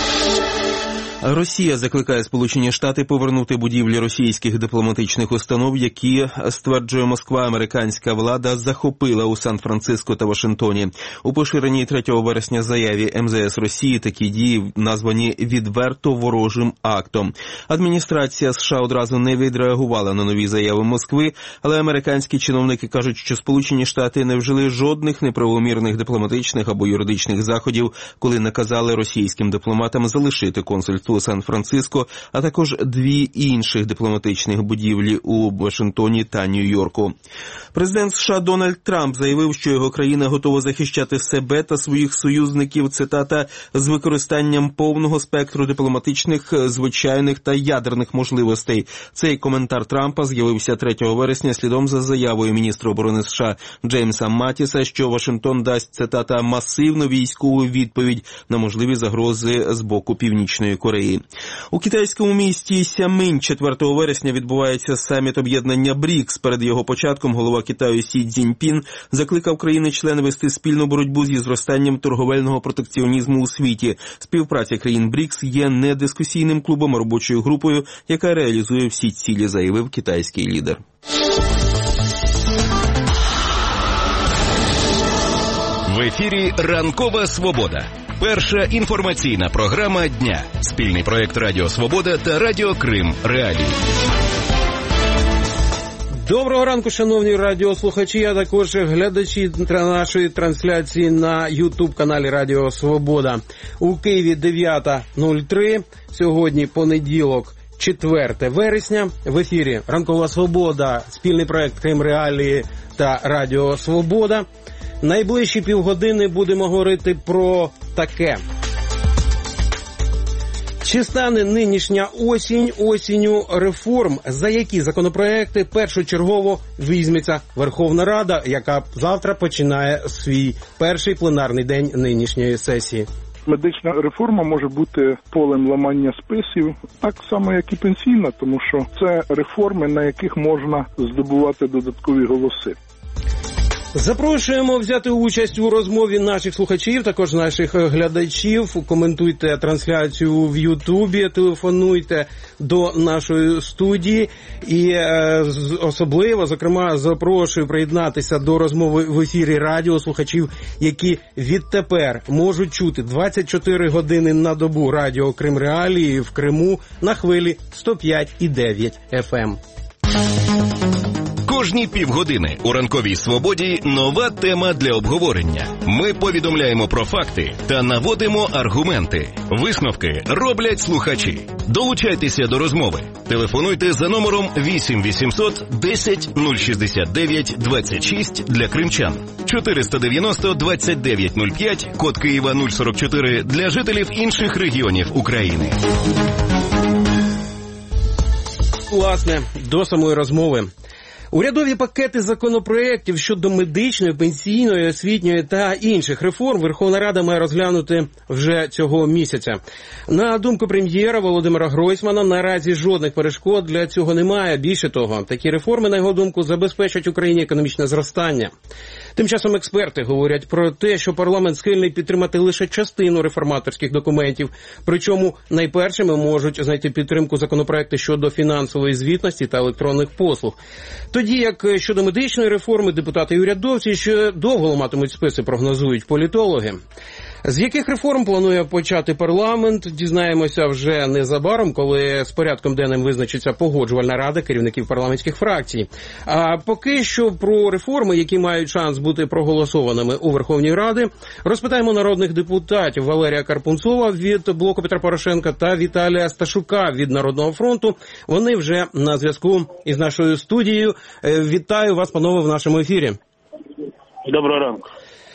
Росія закликає Сполучені Штати повернути будівлі російських дипломатичних установ, які, стверджує Москва, американська влада захопила у Сан-Франциско та Вашингтоні. У поширеній 3 вересня заяві МЗС Росії такі дії названі відверто ворожим актом. Адміністрація США одразу не відреагувала на нові заяви Москви, але американські чиновники кажуть, що Сполучені Штати не вжили жодних неправомірних дипломатичних або юридичних заходів, коли наказали російським дипломатам залишити консульство у Сан-Франциско, а також 2 інших дипломатичних будівлі у Вашингтоні та Нью-Йорку. Президент США Дональд Трамп заявив, що його країна готова захищати себе та своїх союзників, цитата, з використанням повного спектру дипломатичних, звичайних та ядерних можливостей. Цей коментар Трампа з'явився 3 вересня слідом за заявою міністра оборони США Джеймса Матіса, що Вашингтон дасть, цитата, масивну військову відповідь на можливі загрози з боку Північної Кореї. У китайському місті Сяминь 4 вересня відбувається саміт об'єднання БРІКС. Перед його початком голова Китаю Сі Цзіньпін закликав країни-члени вести спільну боротьбу зі зростанням торговельного протекціонізму у світі. Співпраця країн БРІКС є не дискусійним клубом, а робочою групою, яка реалізує всі цілі, заявив китайський лідер. В ефірі «Ранкова Свобода». Перша інформаційна програма дня. Спільний проект «Радіо Свобода» та «Радіо Крим Реалії». Доброго ранку, шановні радіослухачі, а також глядачі нашої трансляції на YouTube-каналі «Радіо Свобода». У Києві 9:03, сьогодні понеділок, 4 вересня. В ефірі «Ранкова Свобода», спільний проект «Крим Реалії» та «Радіо Свобода». Найближчі півгодини будемо говорити про таке. Чи стане нинішня осінь осінню реформ? За які законопроекти першочергово візьметься Верховна Рада, яка завтра починає свій перший пленарний день нинішньої сесії? Медична реформа може бути полем ламання списів, так само, як і пенсійна, тому що це реформи, на яких можна здобувати додаткові голоси. Запрошуємо взяти участь у розмові наших слухачів, також наших глядачів. Коментуйте трансляцію в Ютубі, телефонуйте до нашої студії. І особливо, зокрема, запрошую приєднатися до розмови в ефірі радіо слухачів, які відтепер можуть чути 24 години на добу радіо Крим Реалії в Криму на хвилі 105,9 FM. Кожні півгодини у ранковій свободі нова тема для обговорення. Ми повідомляємо про факти та наводимо аргументи. Висновки роблять слухачі. Долучайтеся до розмови. Телефонуйте за номером 8 800 10 069 26 для кримчан. 490 29 05, код Києва 044 для жителів інших регіонів України. Власне, до самої розмови. Урядові пакети законопроєктів щодо медичної, пенсійної, освітньої та інших реформ Верховна Рада має розглянути вже цього місяця. На думку прем'єра Володимира Гройсмана, наразі жодних перешкод для цього немає. Більше того, такі реформи, на його думку, забезпечать Україні економічне зростання. Тим часом експерти говорять про те, що парламент схильний підтримати лише частину реформаторських документів, причому найпершими можуть знайти підтримку законопроекти щодо фінансової звітності та електронних послуг. Тоді як щодо медичної реформи депутати і урядовці ще довго ламатимуть списи, прогнозують політологи. З яких реформ планує почати парламент, дізнаємося вже незабаром, коли з порядком денним визначиться Погоджувальна рада керівників парламентських фракцій. А поки що про реформи, які мають шанс бути проголосованими у Верховній Раді, розпитаємо народних депутатів Валерія Карпунцова від Блоку Петра Порошенка та Віталія Сташука від Народного фронту. Вони вже на зв'язку із нашою студією. Вітаю вас, панове, в нашому ефірі. Доброго ранку.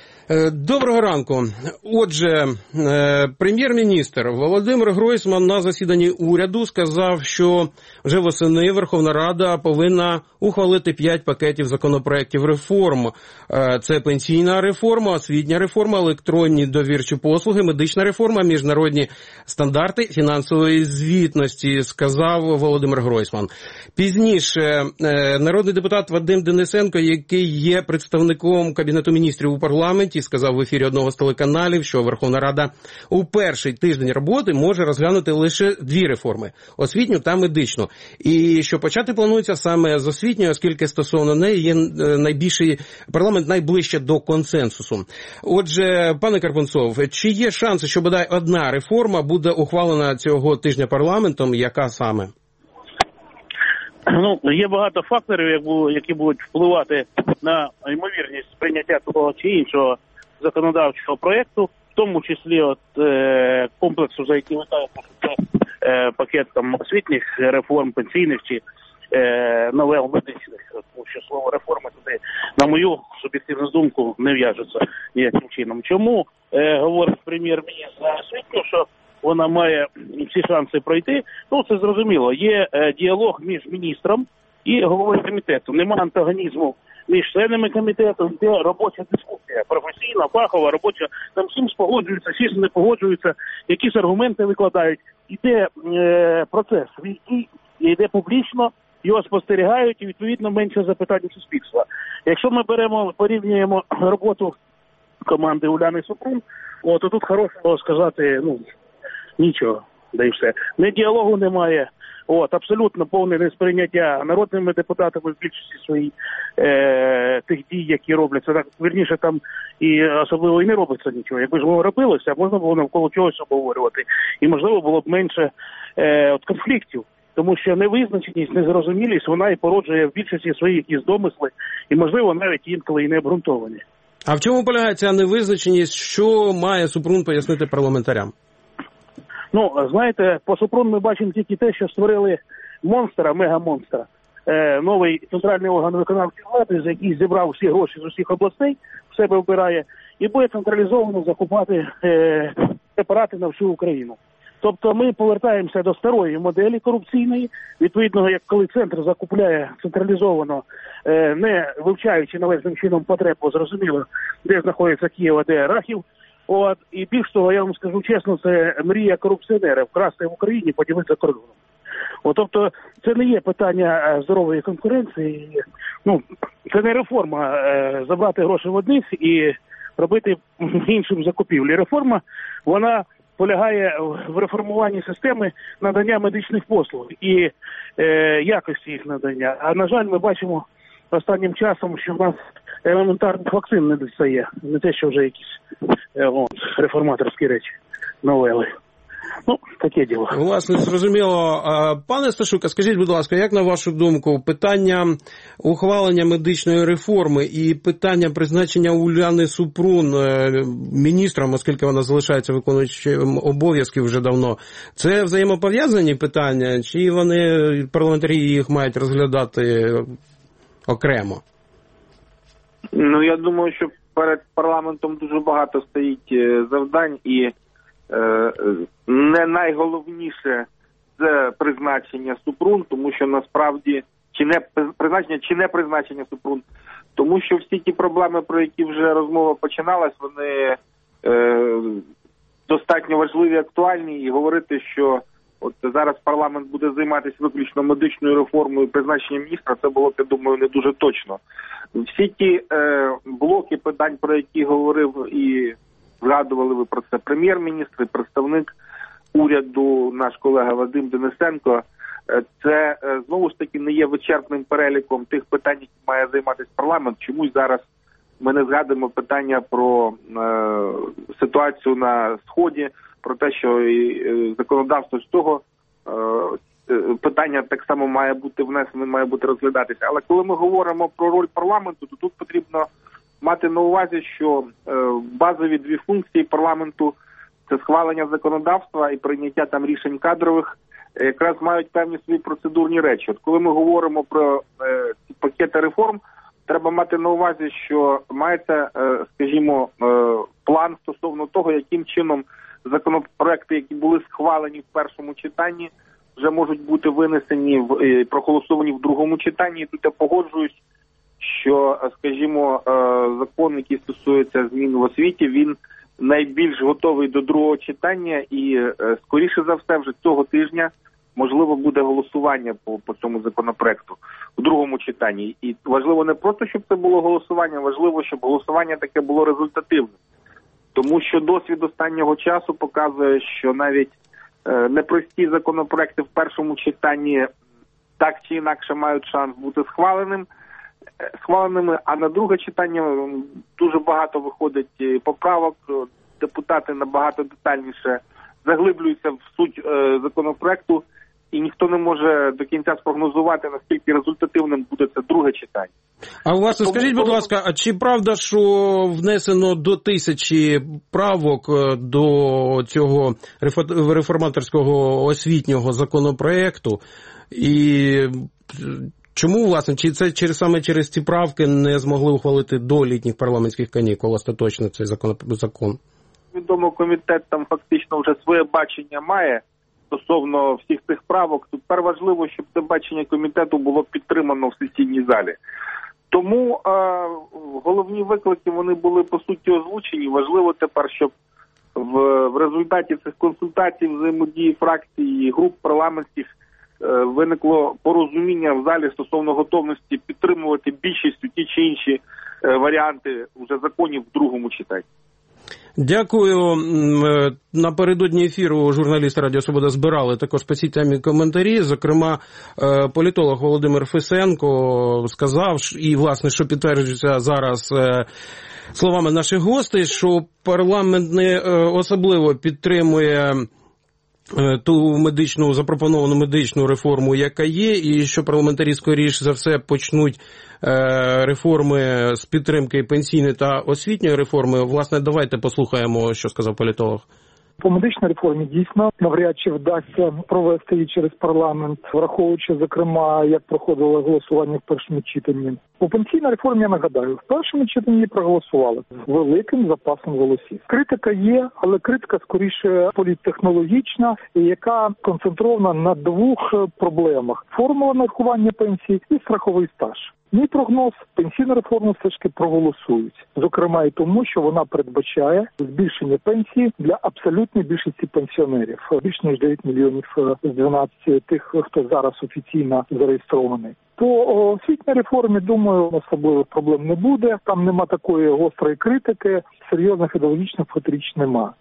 Доброго ранку. Отже, прем'єр-міністр Володимир Гройсман на засіданні уряду сказав, що вже восени Верховна Рада повинна ухвалити 5 пакетів законопроєктів реформ. Це пенсійна реформа, освітня реформа, електронні довірчі послуги, медична реформа, міжнародні стандарти фінансової звітності, сказав Володимир Гройсман. Пізніше народний депутат Вадим Денисенко, який є представником Кабінету міністрів у парламенті, сказав в ефірі одного з телеканалів, що Верховна Рада у перший тиждень роботи може розглянути лише 2 реформи – освітню та медичну. І що почати планується саме з освітньої, оскільки стосовно неї є найбільший парламент найближче до консенсусу. Отже, пане Карпунцов, чи є шанси, що бодай одна реформа буде ухвалена цього тижня парламентом, яка саме? Є багато факторів, які будуть впливати на ймовірність прийняття того чи іншого законодавчого проєкту, в тому числі комплексу, за який ви кажете, це пакет освітніх реформ, пенсійних чи новел медичних, тому що слово реформи туди, на мою суб'єктивну думку, не в'яжеться ніяким чином. Чому говорить прем'єр-міністр за освітню, що вона має всі шанси пройти? Це зрозуміло. Є діалог між міністром і головою комітету. Нема антагонізму між членами комітету, йде робоча дискусія, професійна, фахова, робоча. Там всім спогоджуються, всі не погоджуються, якісь аргументи викладають. Іде процес, який йде публічно, його спостерігають і, відповідно, менше запитань у суспільства. Якщо ми порівнюємо роботу команди Уляни Супрун, то тут хорошого сказати, нічого, да і все. Не діалогу немає, абсолютно повне несприйняття народними депутатами в більшості своїй тих дій, які робляться. Так, вірніше, там і особливо і не робиться нічого. Якби ж воно робилося, можна було навколо чогось обговорювати. І, можливо, було б менше конфліктів. Тому що невизначеність, незрозумілість, вона і породжує в більшості свої якісь домисли, і, можливо, навіть інколи і не обґрунтовані. А в чому полягає ця невизначеність? Що має Супрун пояснити парламентарям? Знаєте, по Супрун ми бачимо тільки те, що створили монстра, мегамонстра, новий центральний орган виконавчої влади, за який зібрав всі гроші з усіх областей, в себе вбирає, і буде централізовано закупати препарати на всю Україну. Тобто ми повертаємося до старої моделі корупційної, відповідно, як коли центр закупляє централізовано, не вивчаючи належним чином потреб, бо зрозуміло, де знаходиться Київ, а де Рахів, І більш того, я вам скажу чесно, це мрія корупціонера – вкрасти в Україні, поділити за кордоном. Тобто це не є питання здорової конкуренції. Це не реформа забрати гроші в одних і робити іншим закупівлі. Реформа, вона полягає в реформуванні системи надання медичних послуг і якості їх надання. А, на жаль, ми бачимо останнім часом, що в нас елементарних вакцин не достає. Не те, що вже якісь реформаторські речі, новели. Таке діло. Власне, зрозуміло. Пане Сташук, скажіть, будь ласка, як на вашу думку, питання ухвалення медичної реформи і питання призначення Уляни Супрун міністром, оскільки вона залишається виконуючим обов'язки вже давно, це взаємопов'язані питання, чи вони, парламентарі, їх мають розглядати окремо? Я думаю, що перед парламентом дуже багато стоїть завдань і не найголовніше це призначення Супрун, тому що насправді чи не призначення Супрун, тому що всі ті проблеми, про які вже розмова починалась, вони достатньо важливі, актуальні, і говорити, що от зараз парламент буде займатися виключно медичною реформою і призначенням міністра, це було б, я думаю, не дуже точно. Всі ті блоки питань, про які говорив і згадували ви про це прем'єр-міністр, представник уряду, наш колега Вадим Денисенко, це знову ж таки не є вичерпним переліком тих питань, які має займатися парламент. Чомусь зараз ми не згадуємо питання про ситуацію на Сході, про те, що і законодавство з цього питання так само має бути внесено, має бути розглядатися. Але коли ми говоримо про роль парламенту, то тут потрібно мати на увазі, що базові дві функції парламенту – це схвалення законодавства і прийняття там рішень кадрових, якраз мають певні свої процедурні речі. От коли ми говоримо про ці пакети реформ, треба мати на увазі, що мається, скажімо, план стосовно того, яким чином законопроекти, які були схвалені в першому читанні, вже можуть бути винесені і проголосовані в другому читанні. І тут я погоджуюсь, що, скажімо, закон, який стосується змін в освіті, він найбільш готовий до другого читання і, скоріше за все, вже цього тижня можливо буде голосування по цьому законопроекту в другому читанні. І важливо не просто, щоб це було голосування, важливо, щоб голосування таке було результативним. Тому що досвід останнього часу показує, що навіть непрості законопроекти в першому читанні так чи інакше мають шанс бути схваленими, а на друге читання дуже багато виходить поправок, депутати набагато детальніше заглиблюються в суть законопроекту, і ніхто не може до кінця спрогнозувати, наскільки результативним буде це друге читання. А власне, скажіть, будь ласка, а чи правда, що внесено до 1000 правок до цього реформаторського освітнього законопроекту? І чому, власне, чи це саме через ці правки не змогли ухвалити до літніх парламентських канікул остаточно цей закон? Відомо, комітет там фактично вже своє бачення має стосовно всіх цих правок. Тепер важливо, щоб це бачення комітету було підтримано в сесійній залі. Тому головні виклики, вони були по суті озвучені. Важливо тепер, щоб в результаті цих консультацій, взаємодії фракцій і груп парламентських виникло порозуміння в залі стосовно готовності підтримувати більшістю ті чи інші варіанти вже законів в другому читанні. Дякую. Напередодні ефіру журналісти Радіо Свобода збирали також по цій темі коментарі. Зокрема, політолог Володимир Фесенко сказав, і, власне, що підтверджується зараз словами наших гостей, що парламент не особливо підтримує ту запропоновану медичну реформу, яка є, і що парламентарі, скоріш за все, почнуть реформи з підтримки пенсійної та освітньої реформи. Власне, давайте послухаємо, що сказав політолог. По медичній реформі дійсно навряд чи вдасться провести її через парламент, враховуючи, зокрема, як проходило голосування в першому читанні. По пенсійній реформі, я нагадаю, в першому читанні її проголосували з великим запасом голосів. Критика є, але критика скоріше політтехнологічна, яка концентрована на двох проблемах – формула нарахування пенсії і страховий стаж. Мій прогноз – пенсійну реформу все ж таки проголосують. Зокрема і тому, що вона передбачає збільшення пенсії для абсолютної більшості пенсіонерів. Більш ніж 9 мільйонів з 12 тих, хто зараз офіційно зареєстрований. По освітній реформі, думаю, особливо проблем не буде. Там нема такої гострої критики, серйозних ідеологічних протиріч нема.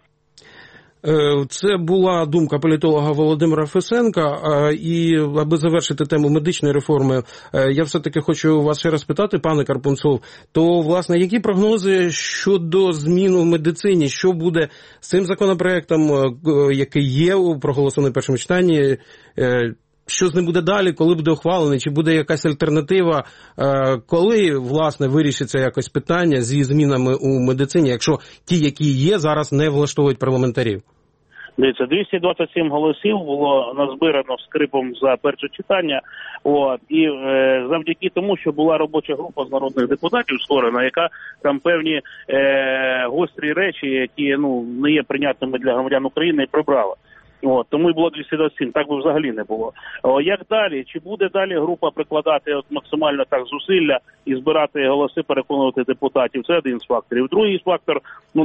Це була думка політолога Володимира Фесенка. І аби завершити тему медичної реформи, я все-таки хочу вас ще раз питати, пане Карпунцов, то, власне, які прогнози щодо змін у медицині? Що буде з цим законопроектом, який є проголосований в першому читанні? Що з ним буде далі, коли буде ухвалений, чи буде якась альтернатива, коли, власне, вирішиться якось питання зі змінами у медицині, якщо ті, які є, зараз не влаштовують парламентарів? Дивіться, 227 голосів було назбирано скрипом за перше читання, і завдяки тому, що була робоча група з народних депутатів створена, яка там певні гострі речі, які не є прийнятними для громадян України, прибрала. Тому і було 227, так би взагалі не було. Як далі? Чи буде далі група прикладати максимально так зусилля і збирати голоси, переконувати депутатів? Це один з факторів. Другий фактор,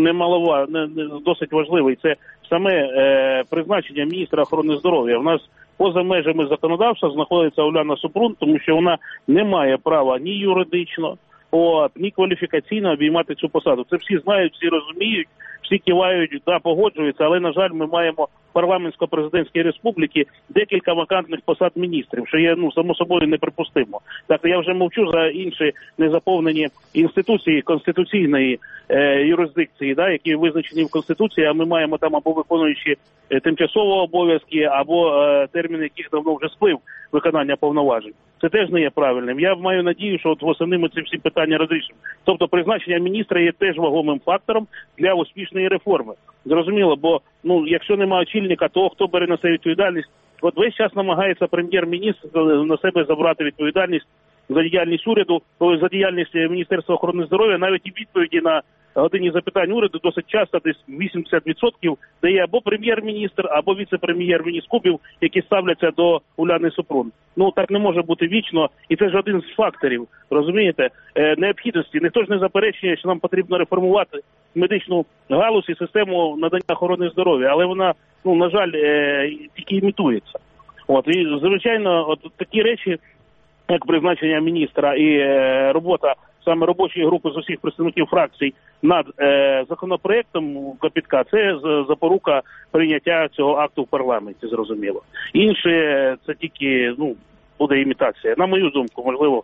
досить важливий, це саме призначення міністра охорони здоров'я. У нас поза межами законодавства знаходиться Уляна Супрун, тому що вона не має права ні юридично, ні кваліфікаційно обіймати цю посаду. Це всі знають, всі розуміють, всі кивають, погоджуються, але, на жаль, ми маємо в парламентсько-президентській республіці декілька вакантних посад міністрів, що є, само собою, неприпустимо. Так, я вже мовчу за інші незаповнені інституції конституційної юрисдикції, які визначені в Конституції, а ми маємо там або виконуючі тимчасово обов'язки, або термін яких давно вже сплив виконання повноважень. Це теж не є правильним. Я маю надію, що восени ми ці всі питання розрішимо. Тобто призначення міністра є теж вагомим фактором для успішної реформи. Зрозуміло, бо якщо немає очільника, то хто бере на себе відповідальність? Весь час намагається прем'єр-міністр на себе забрати відповідальність за діяльність уряду, за діяльність Міністерства охорони здоров'я. Навіть і відповіді на годині запитань уряду досить часто, десь 80% дає або прем'єр-міністр, або віце-прем'єр-міністр Кубів, які ставляться до Уляни Супрун. Так не може бути вічно, і це ж один з факторів, розумієте, необхідності. Ніхто ж не заперечує, що нам потрібно реформувати медичну галузь і систему надання охорони здоров'я, але вона, на жаль, тільки імітується. І, звичайно, такі речі, як призначення міністра і робота саме робочої групи з усіх представників фракцій над законопроектом копітка, це запорука прийняття цього акту в парламенті, зрозуміло. Інше це тільки, буде імітація. На мою думку, можливо,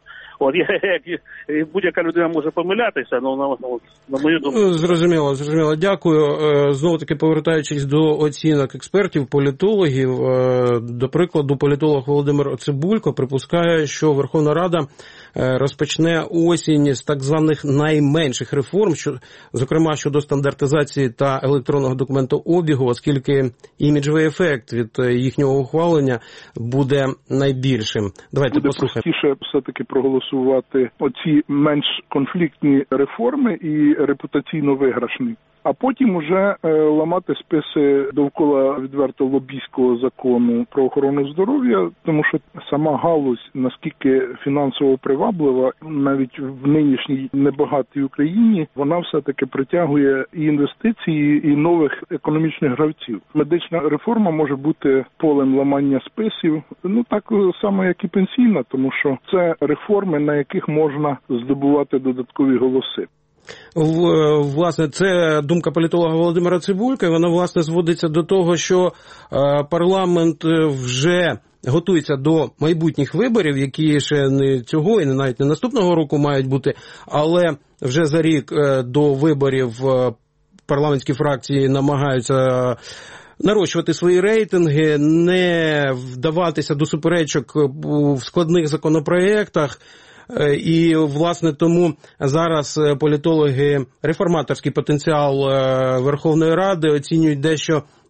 будь-яка людина може помилятися, але на мою думку... Зрозуміло. Дякую. Знову-таки повертаючись до оцінок експертів, політологів, до прикладу, політолог Володимир Цибулько припускає, що Верховна Рада розпочне осінь з так званих найменших реформ, зокрема щодо стандартизації та електронного документообігу, оскільки іміджовий ефект від їхнього ухвалення буде найбільшим. Давайте послухаємо. Буде простіше все-таки проголосувати оці менш конфліктні реформи і репутаційно виграшні. А потім уже ламати списи довкола відверто лобійського закону про охорону здоров'я, тому що сама галузь, наскільки фінансово приваблива, навіть в нинішній небагатій Україні, вона все-таки притягує і інвестиції, і нових економічних гравців. Медична реформа може бути полем ламання списів, так само, як і пенсійна, тому що це реформи, на яких можна здобувати додаткові голоси. Власне, це думка політолога Володимира Цибулька, і вона, власне, зводиться до того, що парламент вже готується до майбутніх виборів, які ще не цього і навіть не наступного року мають бути, але вже за рік до виборів парламентські фракції намагаються нарощувати свої рейтинги, не вдаватися до суперечок в складних законопроєктах. І, власне, тому зараз політологи реформаторський потенціал Верховної Ради оцінюють дещо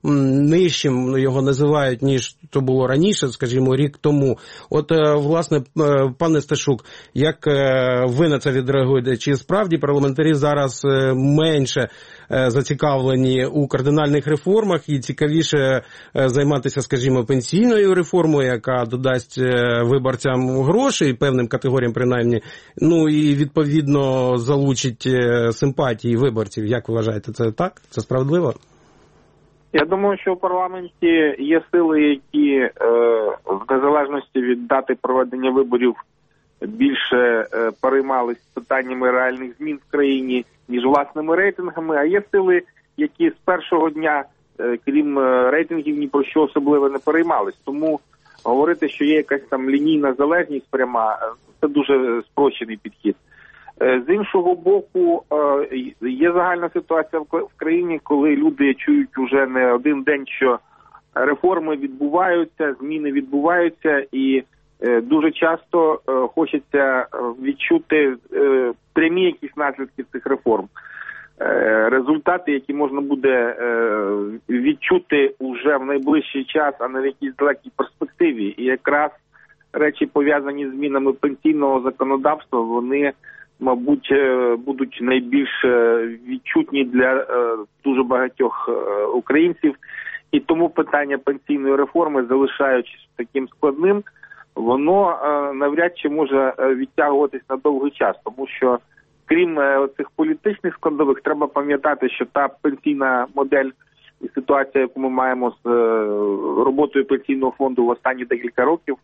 нижчим його називають, ніж то було раніше, скажімо, рік тому. От, власне, пане Сташук, як ви на це відреагуєте? Чи справді парламентарі зараз менше зацікавлені у кардинальних реформах і цікавіше займатися, скажімо, пенсійною реформою, яка додасть виборцям грошей, певним категоріям принаймні, ну і відповідно залучить симпатії виборців? Як ви вважаєте, це так? Це справедливо? Я думаю, що в парламенті є сили, які в незалежності від дати проведення виборів більше переймались питаннями реальних змін в країні, ніж власними рейтингами, а є сили, які з першого дня, крім рейтингів, ні про що особливо не переймались. Тому говорити, що є якась там лінійна залежність пряма, це дуже спрощений підхід. З іншого боку, є загальна ситуація в країні, коли люди чують уже не один день, що реформи відбуваються, зміни відбуваються, і дуже часто хочеться відчути прямі якісь наслідки цих реформ. Результати, які можна буде відчути уже в найближчий час, а не в якійсь далекій перспективі. І якраз речі, пов'язані з змінами пенсійного законодавства, вони, мабуть, будуть найбільш відчутні для дуже багатьох українців. І тому питання пенсійної реформи, залишаючись таким складним, воно навряд чи може відтягуватись на довгий час, тому що крім цих політичних складових, треба пам'ятати, що та пенсійна модель і ситуація, яку ми маємо з роботою пенсійного фонду в останні декілька років,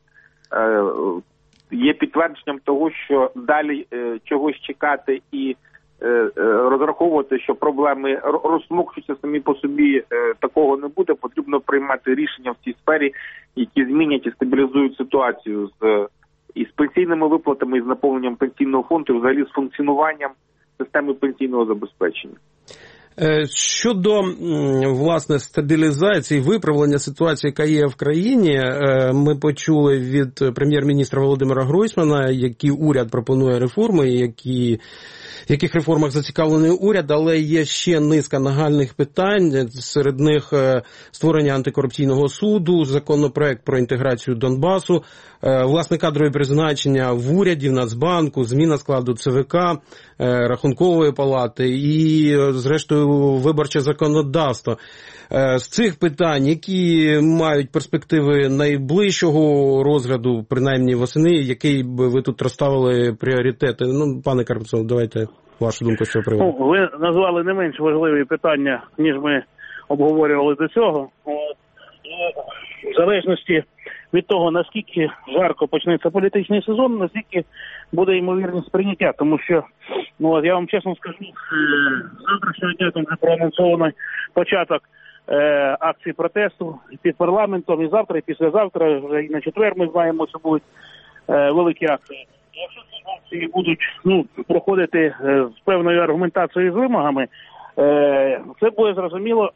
є підтвердженням того, що далі чогось чекати і розраховувати, що проблеми розсмокчуться самі по собі, такого не буде. Потрібно приймати рішення в цій сфері, які змінять і стабілізують ситуацію з пенсійними виплатами, і з наповненням пенсійного фонду, і взагалі з функціонуванням системи пенсійного забезпечення. Щодо, власне, стабілізації, виправлення ситуації, яка є в країні, ми почули від прем'єр-міністра Володимира Гройсмана, які уряд пропонує реформи, в яких реформах зацікавлений уряд, але є ще низка нагальних питань, серед них створення антикорупційного суду, законопроект про інтеграцію Донбасу, власне, кадрові призначення в уряді, в Нацбанку, зміна складу ЦВК, Рахункової палати і, зрештою, виборче законодавство. З цих питань, які мають перспективи найближчого розгляду, принаймні восени, який би ви тут розставили пріоритети? Ну, пане Карпцов, давайте вашу думку з цього приводу. Ну, ви назвали не менш важливі питання, ніж ми обговорювали до цього. В залежності від того, наскільки жарко почнеться політичний сезон, наскільки буде ймовірність прийняття. Тому що, ну, я вам чесно скажу, завтрашнього дня там вже проанонсований початок акції протесту під парламентом, і завтра, і післязавтра, вже і на четвер ми знаємо, що будуть великі акції. Якщо ці акції будуть проходити з певною аргументацією, з вимогами, це буде зрозуміло,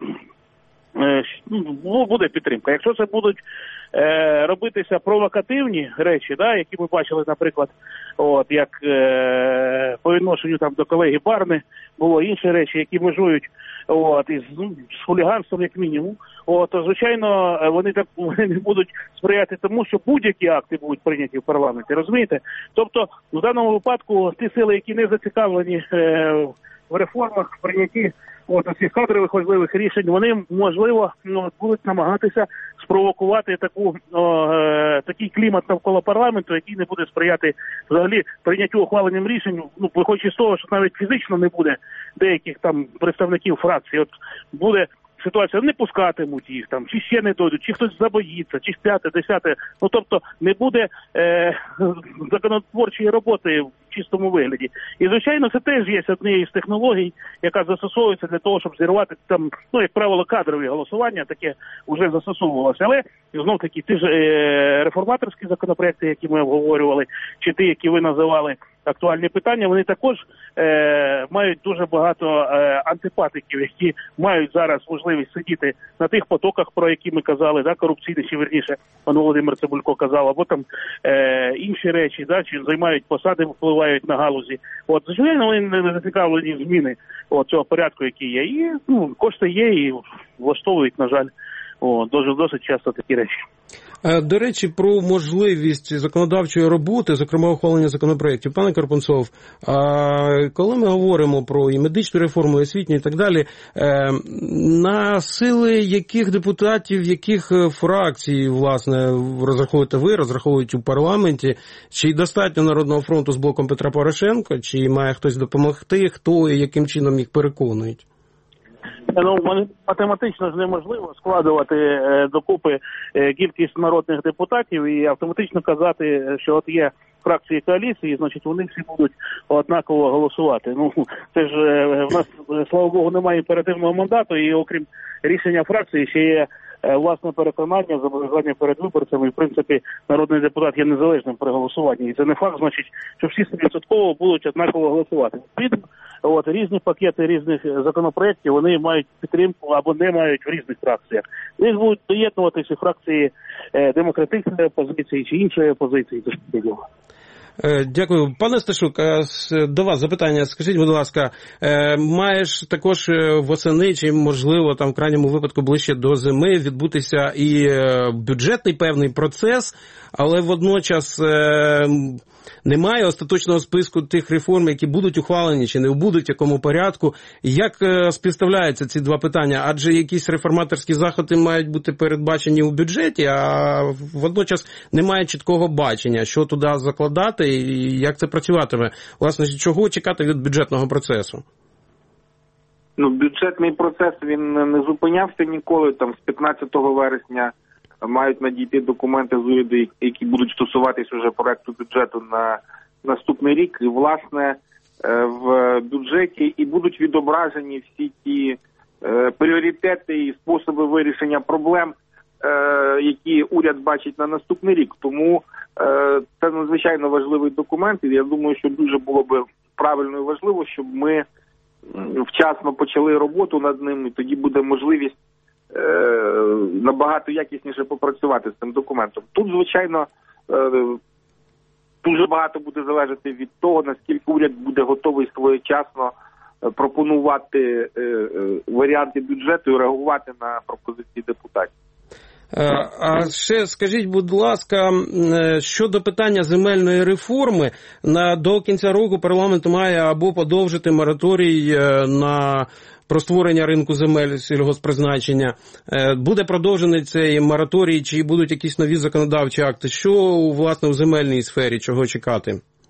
буде підтримка. Якщо це будуть робитися провокативні речі, да, які ми бачили, наприклад, як по відношенню там до колеги Барни, було інші речі, які межують з хуліганством, як мінімум, то, звичайно, вони не будуть сприяти тому, що будь-які акти будуть прийняті в парламенті, розумієте? Тобто, в даному випадку, ті сили, які не зацікавлені в реформах, в прийнятті цих кадрових важливих рішень, вони, можливо, будуть намагатися спровокувати такий клімат навколо парламенту, який не буде сприяти взагалі прийняттю ухваленням рішень, виходячи з того, що навіть фізично не буде деяких там представників фракції. От буде ситуація, не пускатимуть їх там, чи ще не дойдуть, чи хтось забоїться, чи 5-10. Тобто не буде законотворчої роботи в чистому вигляді. І, звичайно, це теж є однією з технологій, яка застосовується для того, щоб зірвати там, як правило, кадрові голосування, таке вже застосовувалося. Але, знов-таки, ті ж реформаторські законопроекти, які ми обговорювали, чи ті, які ви називали, актуальні питання, вони також мають дуже багато антипатиків, які мають зараз можливість сидіти на тих потоках, про які ми казали, да, корупційні, чи верніше, пан Володимир Цибулько казав, або там інші речі, да, чи займають посади, впливають на галузі. От, звичайно, вони не зацікавлені в зміни цього порядку, який є. І кошти є, і влаштовують, на жаль, досить часто такі речі. До речі, про можливість законодавчої роботи, зокрема ухвалення законопроєктів. Пане Карпунцов, коли ми говоримо про і медичну реформу, і освітню і так далі, на сили яких депутатів, яких фракцій, власне, розраховують у парламенті? Чи достатньо Народного фронту з блоком Петра Порошенка? Чи має хтось допомогти? Хто і яким чином їх переконують? Математично ж неможливо складувати докупи кількість народних депутатів і автоматично казати, що от є фракції коаліції, значить вони всі будуть однаково голосувати. Це ж в нас, слава Богу, немає імперативного мандату, і окрім рішення фракції ще є власне переконання, зобов'язання перед виборцями. І, в принципі, народний депутат є незалежним при голосуванні. І це не факт, значить, що всі 100% будуть однаково голосувати. Відповідно, різні пакети різних законопроєктів, вони мають підтримку або не мають в різних фракціях. Їх будуть доєднуватися фракції демократичної опозиції чи іншої опозиції. Дякую. Пане Сташук, до вас запитання. Скажіть, будь ласка, маєш також восени, чи, можливо, там в крайньому випадку ближче до зими відбутися і бюджетний певний процес, але водночас немає остаточного списку тих реформ, які будуть ухвалені чи не будуть, в якому порядку. Як співставляються ці два питання? Адже якісь реформаторські заходи мають бути передбачені у бюджеті, а водночас немає чіткого бачення, що туди закладати і як це працюватиме. Власне, чого чекати від бюджетного процесу? Бюджетний процес, він не зупинявся ніколи. Там з 15 вересня мають надійти документи з уряду, які будуть стосуватись уже проекту бюджету на наступний рік. І, власне, в бюджеті і будуть відображені всі ті пріоритети і способи вирішення проблем, які уряд бачить на наступний рік. Тому це надзвичайно важливий документ, і я думаю, що дуже було би правильно і важливо, щоб ми вчасно почали роботу над ним, і тоді буде можливість набагато якісніше попрацювати з цим документом. Тут, звичайно, дуже багато буде залежати від того, наскільки уряд буде готовий своєчасно пропонувати варіанти бюджету і реагувати на пропозиції депутатів. А ще скажіть, будь ласка, щодо питання земельної реформи, до кінця року парламент має або подовжити мораторій про створення ринку земель сільгосппризначення. Буде продовжений цей мораторій, чи будуть якісь нові законодавчі акти? Що, власне, у земельній сфері, чого чекати?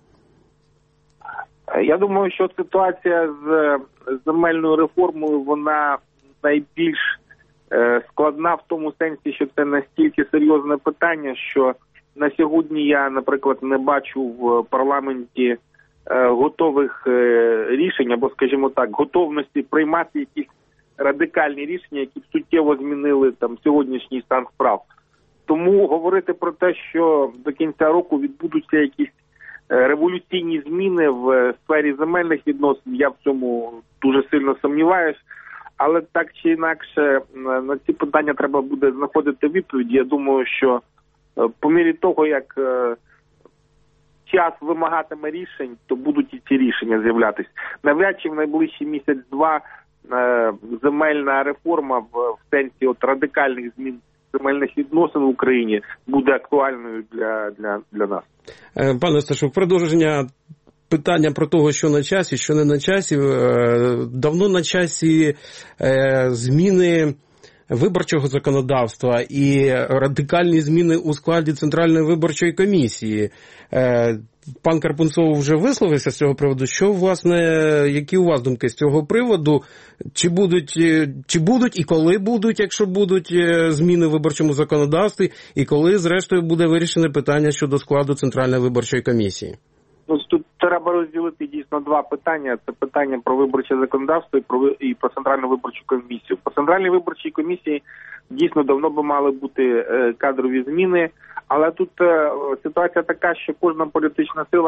Я думаю, що ситуація з земельною реформою, вона найбільш складна в тому сенсі, що це настільки серйозне питання, що на сьогодні я, наприклад, не бачу в парламенті готових рішень, або, скажімо так, готовності приймати якісь радикальні рішення, які б суттєво змінили там сьогоднішній стан справ. Тому говорити про те, що до кінця року відбудуться якісь революційні зміни в сфері земельних відносин, я в цьому дуже сильно сумніваюсь. Але так чи інакше на ці питання треба буде знаходити відповіді. Я думаю, що по мірі того, як час вимагатиме рішень, то будуть і ці рішення з'являтися. Навряд чи в найближчий місяць-два земельна реформа в сенсі радикальних змін земельних відносин в Україні буде актуальною для нас. Пане Сташук, продовження питання про того, що на часі, що не на часі. Давно на часі зміни виборчого законодавства і радикальні зміни у складі Центральної виборчої комісії. Пан Карпунцов вже висловився з цього приводу. Що, власне, які у вас думки з цього приводу? Чи будуть і коли будуть, якщо будуть зміни в виборчому законодавстві, і коли, зрештою, буде вирішене питання щодо складу Центральної виборчої комісії? Тут треба розділити дійсно два питання. Це питання про виборче законодавство і про Центральну виборчу комісію. По Центральній виборчій комісії дійсно давно би мали бути кадрові зміни, але тут ситуація така, що кожна політична сила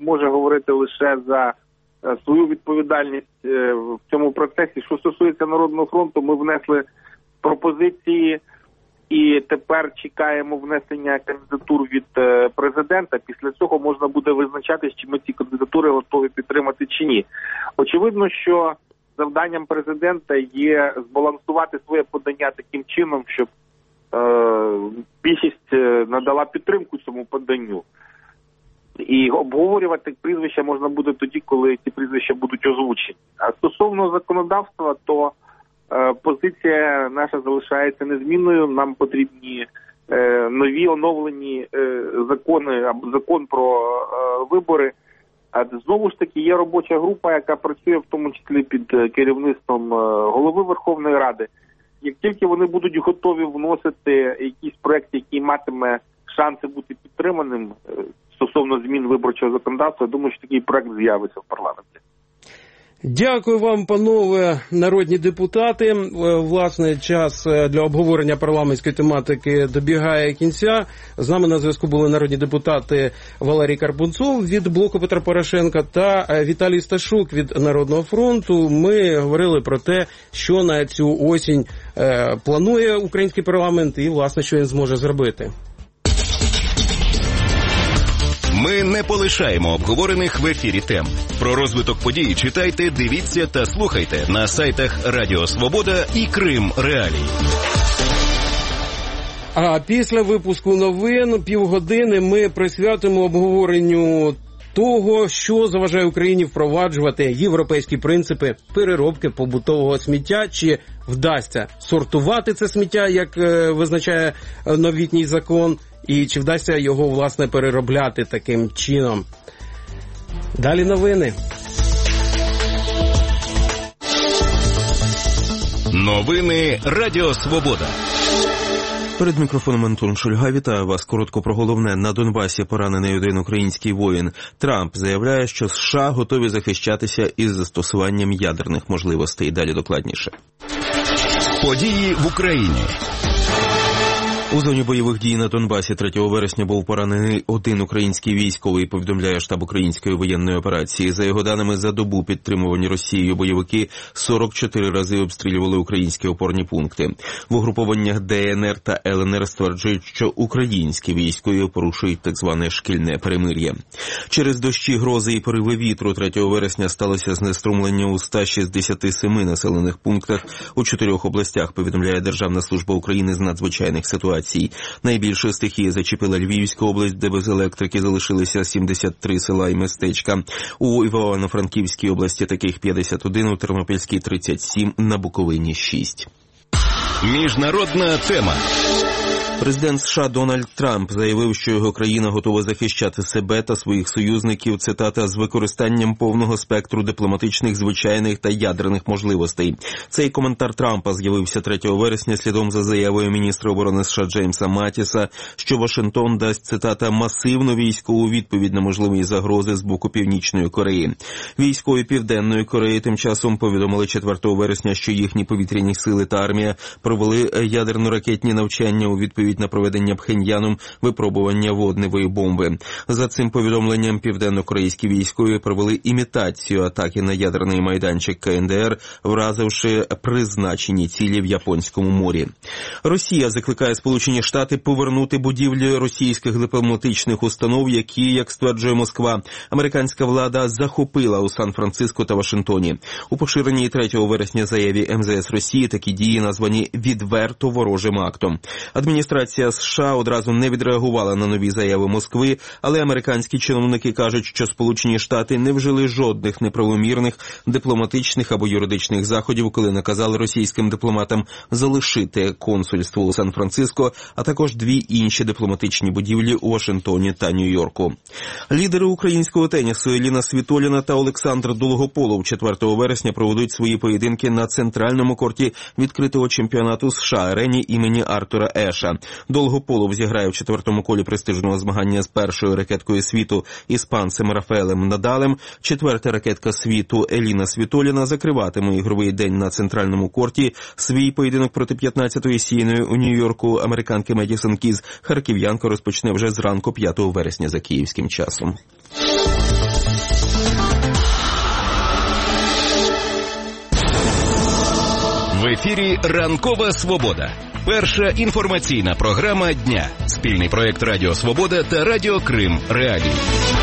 може говорити лише за свою відповідальність в цьому процесі. Що стосується Народного фронту, ми внесли пропозиції і тепер чекаємо внесення кандидатур від президента. Після цього можна буде визначатись, чи ми ці кандидатури готові підтримати чи ні. Очевидно, що завданням президента є збалансувати своє подання таким чином, щоб більшість надала підтримку цьому поданню. І обговорювати прізвища можна буде тоді, коли ці прізвища будуть озвучені. А стосовно законодавства, то позиція наша залишається незмінною. Нам потрібні нові оновлені закони, або закон про вибори. А знову ж таки є робоча група, яка працює в тому числі під керівництвом голови Верховної Ради. Як тільки вони будуть готові вносити якийсь проект, який матиме шанси бути підтриманим стосовно змін виборчого законодавства, я думаю, що такий проект з'явиться в парламенті. Дякую вам, панове народні депутати. Власне, час для обговорення парламентської тематики добігає кінця. З нами на зв'язку були народні депутати Валерій Карпунцов від Блоку Петра Порошенка та Віталій Сташук від Народного фронту. Ми говорили про те, що на цю осінь планує український парламент і, власне, що він зможе зробити. Ми не полишаємо обговорених в ефірі тем. Про розвиток подій читайте, дивіться та слухайте на сайтах Радіо Свобода і Крим Реалії. А після випуску новин півгодини ми присвятимо обговоренню того, що заважає Україні впроваджувати європейські принципи переробки побутового сміття, чи вдасться сортувати це сміття, як визначає новітній закон, і чи вдасться його, власне, переробляти таким чином. Далі новини. Новини Радіо Свобода. Перед мікрофоном Антон Шульга. Вітаю вас. Коротко про головне. На Донбасі поранений один український воїн. Трамп заявляє, що США готові захищатися із застосуванням ядерних можливостей. Далі докладніше. Події в Україні. У зоні бойових дій на Донбасі 3 вересня був поранений один український військовий, повідомляє штаб української воєнної операції. За його даними, за добу підтримувані Росією бойовики 44 рази обстрілювали українські опорні пункти. В угрупованнях ДНР та ЛНР стверджують, що українські військові порушують так зване шкільне перемир'я. Через дощі, грози і пориви вітру 3 вересня сталося знеструмлення у 167 населених пунктах у 4 областях, повідомляє Державна служба України з надзвичайних ситуацій. Найбільше стихії зачепила Львівську область, де без електрики залишилися 73 села і містечка. У Івано-Франківській області таких 51, у Тернопільській 37, на Буковині 6. Міжнародна тема. Президент США Дональд Трамп заявив, що його країна готова захищати себе та своїх союзників, цитата, з використанням повного спектру дипломатичних, звичайних та ядерних можливостей. Цей коментар Трампа з'явився 3 вересня слідом за заявою міністра оборони США Джеймса Матіса, що Вашингтон дасть, цитата, масивну військову відповідь на можливі загрози з боку Північної Кореї. Військові Південної Кореї тим часом повідомили 4 вересня, що їхні повітряні сили та армія провели ядерно-ракетні навчання у відповідь на проведення Пхеньяном випробування водневої бомби. За цим повідомленням південно-корейські військові провели імітацію атаки на ядерний майданчик КНДР, вразивши призначені цілі в Японському морі. Росія закликає Сполучені Штати повернути будівлі російських дипломатичних установ, які, як стверджує Москва, американська влада захопила у Сан-Франциско та Вашингтоні. У поширеній 3 вересня заяві МЗС Росії такі дії названі відверто ворожим актом. Адміністрація США одразу не відреагувала на нові заяви Москви, але американські чиновники кажуть, що Сполучені Штати не вжили жодних неправомірних дипломатичних або юридичних заходів, коли наказали російським дипломатам залишити консульство у Сан-Франциско, а також 2 інші дипломатичні будівлі у Вашингтоні та Нью-Йорку. Лідери українського тенісу Еліна Світоліна та Олександр Долгополов 4 вересня проведуть свої поєдинки на центральному корті відкритого чемпіонату США-арені імені Артура Еша. Долгополов зіграє в 4-му колі престижного змагання з першою ракеткою світу іспанцем Рафаелем Надалем. 4-та ракетка світу Еліна Світоліна закриватиме ігровий день на центральному корті. Свій поєдинок проти 15-ї сійної у Нью-Йорку американки Медісон Кіз харків'янка розпочне вже зранку 5 вересня за київським часом. ефірі «Ранкова Свобода». Перша інформаційна програма дня. Спільний проєкт Радіо Свобода та Радіо Крим Реалії.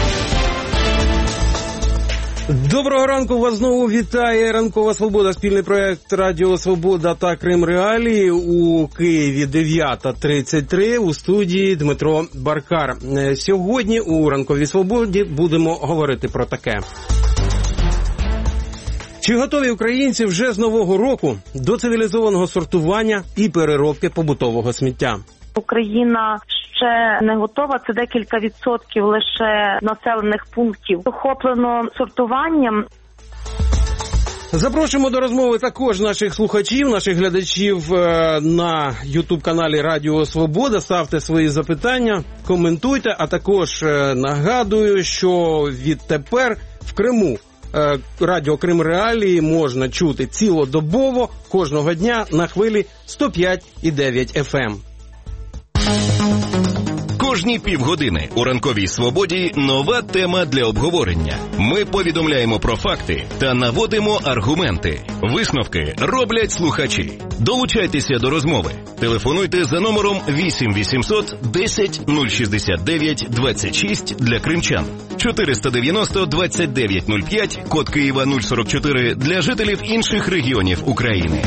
Доброго ранку, вас знову вітає «Ранкова Свобода», спільний проєкт Радіо Свобода та Крим Реалії. У Києві 9:33, у студії Дмитро Баркар. Сьогодні у «Ранковій Свободі» будемо говорити про таке. Чи готові українці вже з Нового року до цивілізованого сортування і переробки побутового сміття? Україна ще не готова, це декілька відсотків лише населених пунктів охоплено сортуванням. Запрошуємо до розмови також наших слухачів, наших глядачів на YouTube-каналі Радіо Свобода. Ставте свої запитання, коментуйте, а також нагадую, що відтепер в Криму Радіо Крим Реалії можна чути цілодобово кожного дня на хвилі 105,9 FM. Кожні півгодини у «Ранковій Свободі» нова тема для обговорення. Ми повідомляємо про факти та наводимо аргументи. Висновки роблять слухачі. Долучайтеся до розмови. Телефонуйте за номером 8 800 10 069 26 для кримчан. 490 29 05, код Києва 044 для жителів інших регіонів України.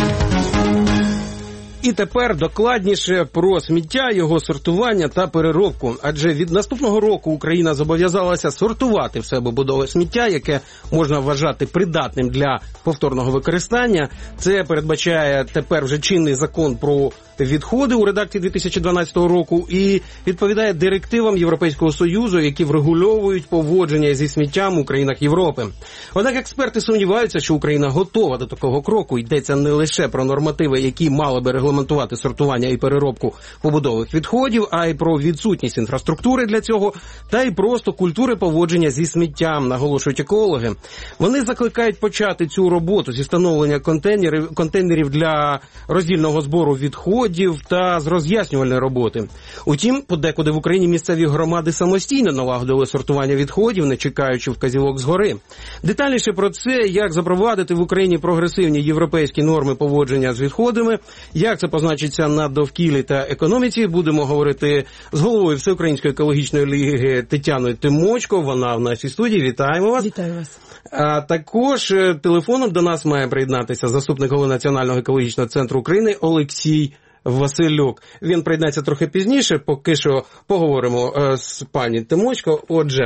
І тепер докладніше про сміття, його сортування та переробку. Адже від наступного року Україна зобов'язалася сортувати все побутове сміття, яке можна вважати придатним для повторного використання. Це передбачає тепер вже чинний закон про відходи у редакції 2012 року і відповідає директивам Європейського Союзу, які врегульовують поводження зі сміттям у країнах Європи. Однак експерти сумніваються, що Україна готова до такого кроку. Йдеться не лише про нормативи, які мали би регламентувати сортування і переробку побутових відходів, а й про відсутність інфраструктури для цього, та й просто культури поводження зі сміттям, наголошують екологи. Вони закликають почати цю роботу зі встановлення контейнерів для роздільного збору відходів та з роз'яснювальної роботи. Утім, подекуди в Україні місцеві громади самостійно налагодили сортування відходів, не чекаючи вказівок згори. Детальніше про це, як запровадити в Україні прогресивні європейські норми поводження з відходами, як це позначиться на довкіллі та економіці, будемо говорити з головою Всеукраїнської екологічної ліги Тетяною Тимочко. Вона в нашій студії. Вітаємо вас. Вітаю вас. А також телефоном до нас має приєднатися заступник голови Національного екологічного центру України Олексій Василюк. Він приєднається трохи пізніше, поки що поговоримо з пані Тимочко.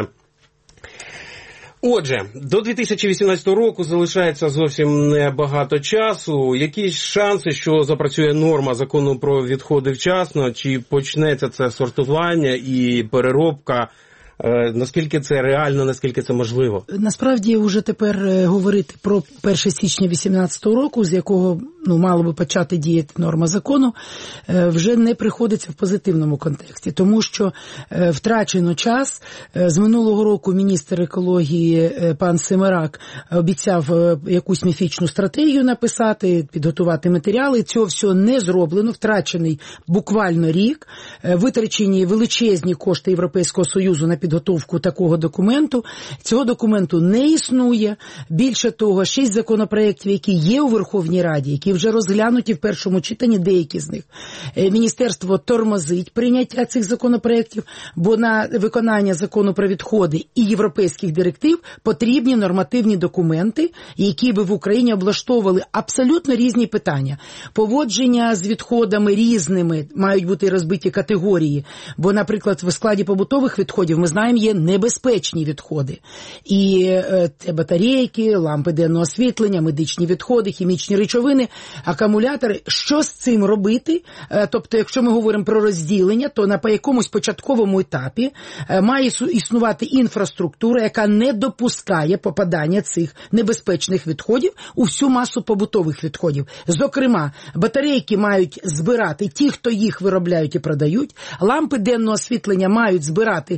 Отже, до 2018 року залишається зовсім небагато часу. Якісь шанси, що запрацює норма закону про відходи вчасно, чи почнеться це сортування і переробка? Наскільки це реально, наскільки це можливо? Насправді, вже тепер говорити про 1 січня 2018 року, з якого мало би почати діяти норма закону, вже не приходиться в позитивному контексті. Тому що втрачено час. З минулого року міністр екології пан Семерак обіцяв якусь міфічну стратегію написати, підготувати матеріали. Цього всього не зроблено. Втрачений буквально рік. Витрачені величезні кошти Європейського Союзу на підготовку такого документу. Цього документу не існує. Більше того, 6 законопроєктів, які є у Верховній Раді, які вже розглянуті в першому читанні, деякі з них. Міністерство тормозить прийняття цих законопроєктів, бо на виконання закону про відходи і європейських директив потрібні нормативні документи, які би в Україні облаштовували абсолютно різні питання. Поводження з відходами різними, мають бути розбиті категорії, бо, наприклад, в складі побутових відходів, ми знаємо, є небезпечні відходи. І це батарейки, лампи денного освітлення, медичні відходи, хімічні речовини, акумулятори. Що з цим робити? Тобто, якщо ми говоримо про розділення, то на якомусь початковому етапі має існувати інфраструктура, яка не допускає попадання цих небезпечних відходів у всю масу побутових відходів. Зокрема, батарейки мають збирати ті, хто їх виробляють і продають, лампи денного освітлення мають збирати ті,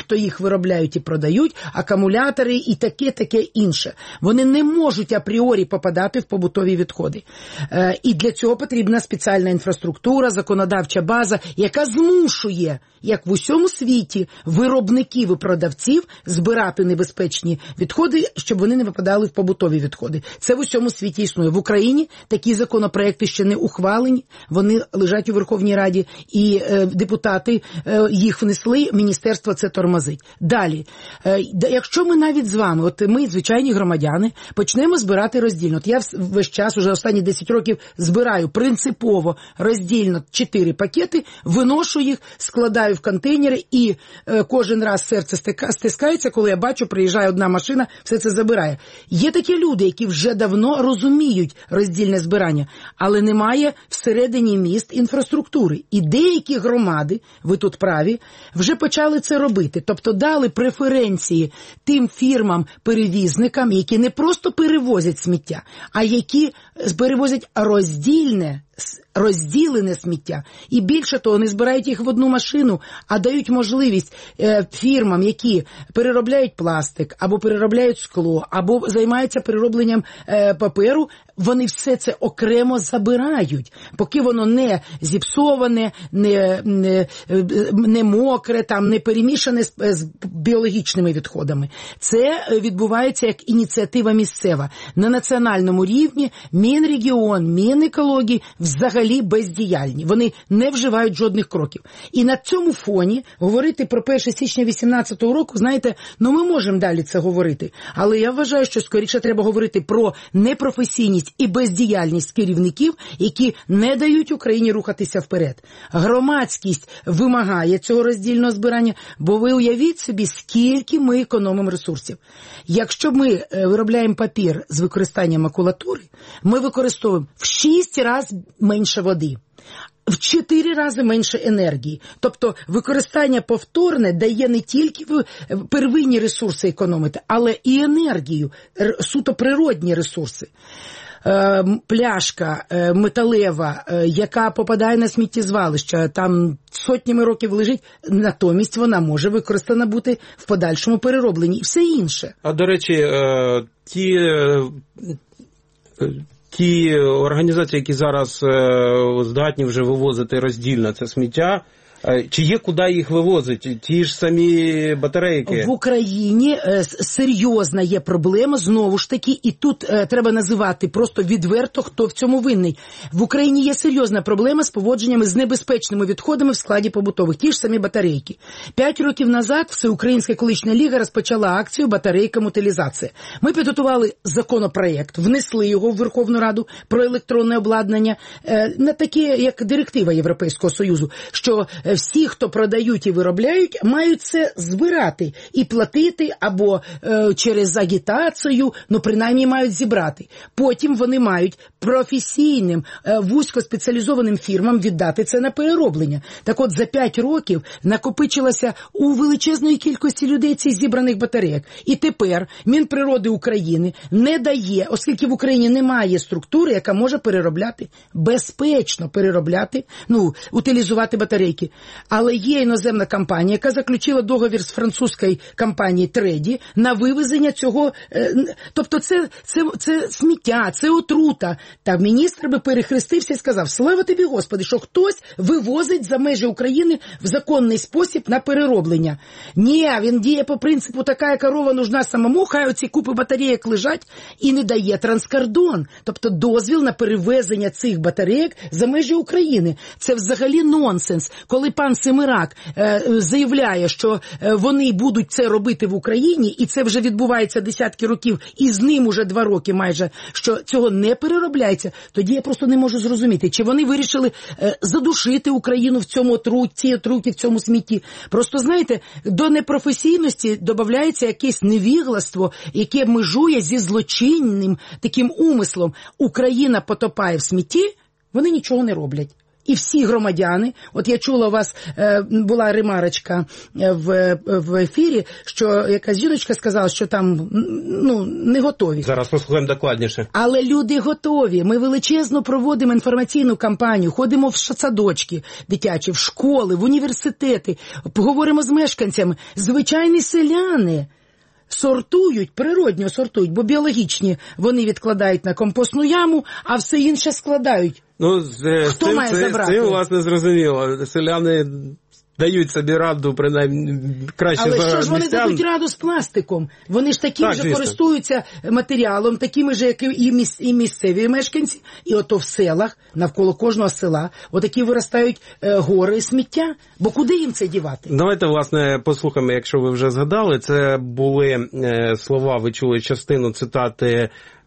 хто їх виробляють і продають, акумулятори і таке інше. Вони не можуть апріорі попадати в побутові відходи. І для цього потрібна спеціальна інфраструктура, законодавча база, яка змушує, як в усьому світі, виробників і продавців збирати небезпечні відходи, щоб вони не випадали в побутові відходи. Це в усьому світі існує. В Україні такі законопроекти ще не ухвалені, вони лежать у Верховній Раді, і депутати їх внесли, міністерство це тормозить. Далі, якщо ми навіть з вами, от ми, звичайні громадяни, почнемо збирати роздільно. От я весь час, уже останні 10 років, збираю принципово роздільно 4 пакети, виношу їх, складаю в контейнери, і кожен раз серце стискається, коли я бачу, приїжджає одна машина, все це забирає. Є такі люди, які вже давно розуміють роздільне збирання, але немає всередині міст інфраструктури. І деякі громади, ви тут праві, вже почали це робити. Тобто дали преференції тим фірмам-перевізникам, які не просто перевозять сміття, а які перевозять розділене сміття. І більше того, не збирають їх в одну машину, а дають можливість фірмам, які переробляють пластик, або переробляють скло, або займаються переробленням паперу, вони все це окремо забирають, поки воно не зіпсоване, не мокре, там, не перемішане з біологічними відходами. Це відбувається як ініціатива місцева. На національному рівні Мінрегіон, Мінекології взагалі бездіяльні. Вони не вживають жодних кроків. І на цьому фоні говорити про 1 січня 2018 року, знаєте, ми можемо далі це говорити. Але я вважаю, що скоріше треба говорити про непрофесійність і бездіяльність керівників, які не дають Україні рухатися вперед. Громадськість вимагає цього роздільного збирання, бо ви уявіть собі, скільки ми економимо ресурсів. Якщо ми виробляємо папір з використанням макулатури, ми використовуємо в 6 разів менше води, в 4 рази менше енергії. Тобто використання повторне дає не тільки первинні ресурси економити, але і енергію, суто природні ресурси. Пляшка металева, яка попадає на сміттєзвалище, там сотнями років лежить, натомість вона може використана бути в подальшому переробленні і все інше. А, до речі, ті організації, які зараз здатні вже вивозити роздільно це сміття, чи є куди їх вивозити? Ті ж самі батарейки? В Україні серйозна є проблема, знову ж таки, і тут треба називати просто відверто, хто в цьому винний. В Україні є серйозна проблема з поводженнями з небезпечними відходами в складі побутових, ті ж самі батарейки. 5 років назад Всеукраїнська екологічна ліга розпочала акцію «Батарейка-мутилізація». Ми підготували законопроєкт, внесли його в Верховну Раду про електронне обладнання, на таке, як директива Європейського Союзу, що всі, хто продають і виробляють, мають це збирати і платити або через агітацію, принаймні мають зібрати. Потім вони мають професійним, вузькоспеціалізованим фірмам віддати це на перероблення. Так от за 5 років накопичилося у величезної кількості людей цих зібраних батарейок. І тепер Мінприроди України не дає, оскільки в Україні немає структури, яка може переробляти, безпечно переробляти, утилізувати батарейки. Але є іноземна компанія, яка заключила договір з французькою компанією Треді на вивезення цього. Тобто це сміття, це отрута. Та міністр би перехрестився і сказав: слава тобі, Господи, що хтось вивозить за межі України в законний спосіб на перероблення. Ні, він діє по принципу така корова нужна самому, хай оці купи батарейок лежать, і не дає транскордон. Тобто дозвіл на перевезення цих батарейок за межі України. Це взагалі нонсенс. Коли пан Семирак заявляє, що вони будуть це робити в Україні, і це вже відбувається десятки років, і з ним уже 2 роки майже, що цього не переробляється, тоді я просто не можу зрозуміти, чи вони вирішили задушити Україну в цьому цій отруті, в цьому смітті. Просто, знаєте, до непрофесійності додається якесь невігластво, яке межує зі злочинним таким умислом. Україна потопає в смітті, вони нічого не роблять. І всі громадяни, от я чула у вас, була ремарочка в ефірі, що якась жіночка сказала, що там, не готові. Зараз послухаємо докладніше. Але люди готові. Ми величезно проводимо інформаційну кампанію, ходимо в садочки дитячі, в школи, в університети, поговоримо з мешканцями. Звичайні селяни сортують, природньо сортують, бо біологічні вони відкладають на компостну яму, а все інше складають. Хто має забрати? З цим, власне, зрозуміло. Селяни дають собі раду, принаймні, краще за містян. Але що ж вони дадуть раду з пластиком? Вони ж таким же користуються матеріалом, такими ж, як і місцеві мешканці. І ото в селах, навколо кожного села, отакі виростають гори сміття. Бо куди їм це дівати? Давайте, власне, послухаємо, якщо ви вже згадали. Це були слова, ви чули частину цитати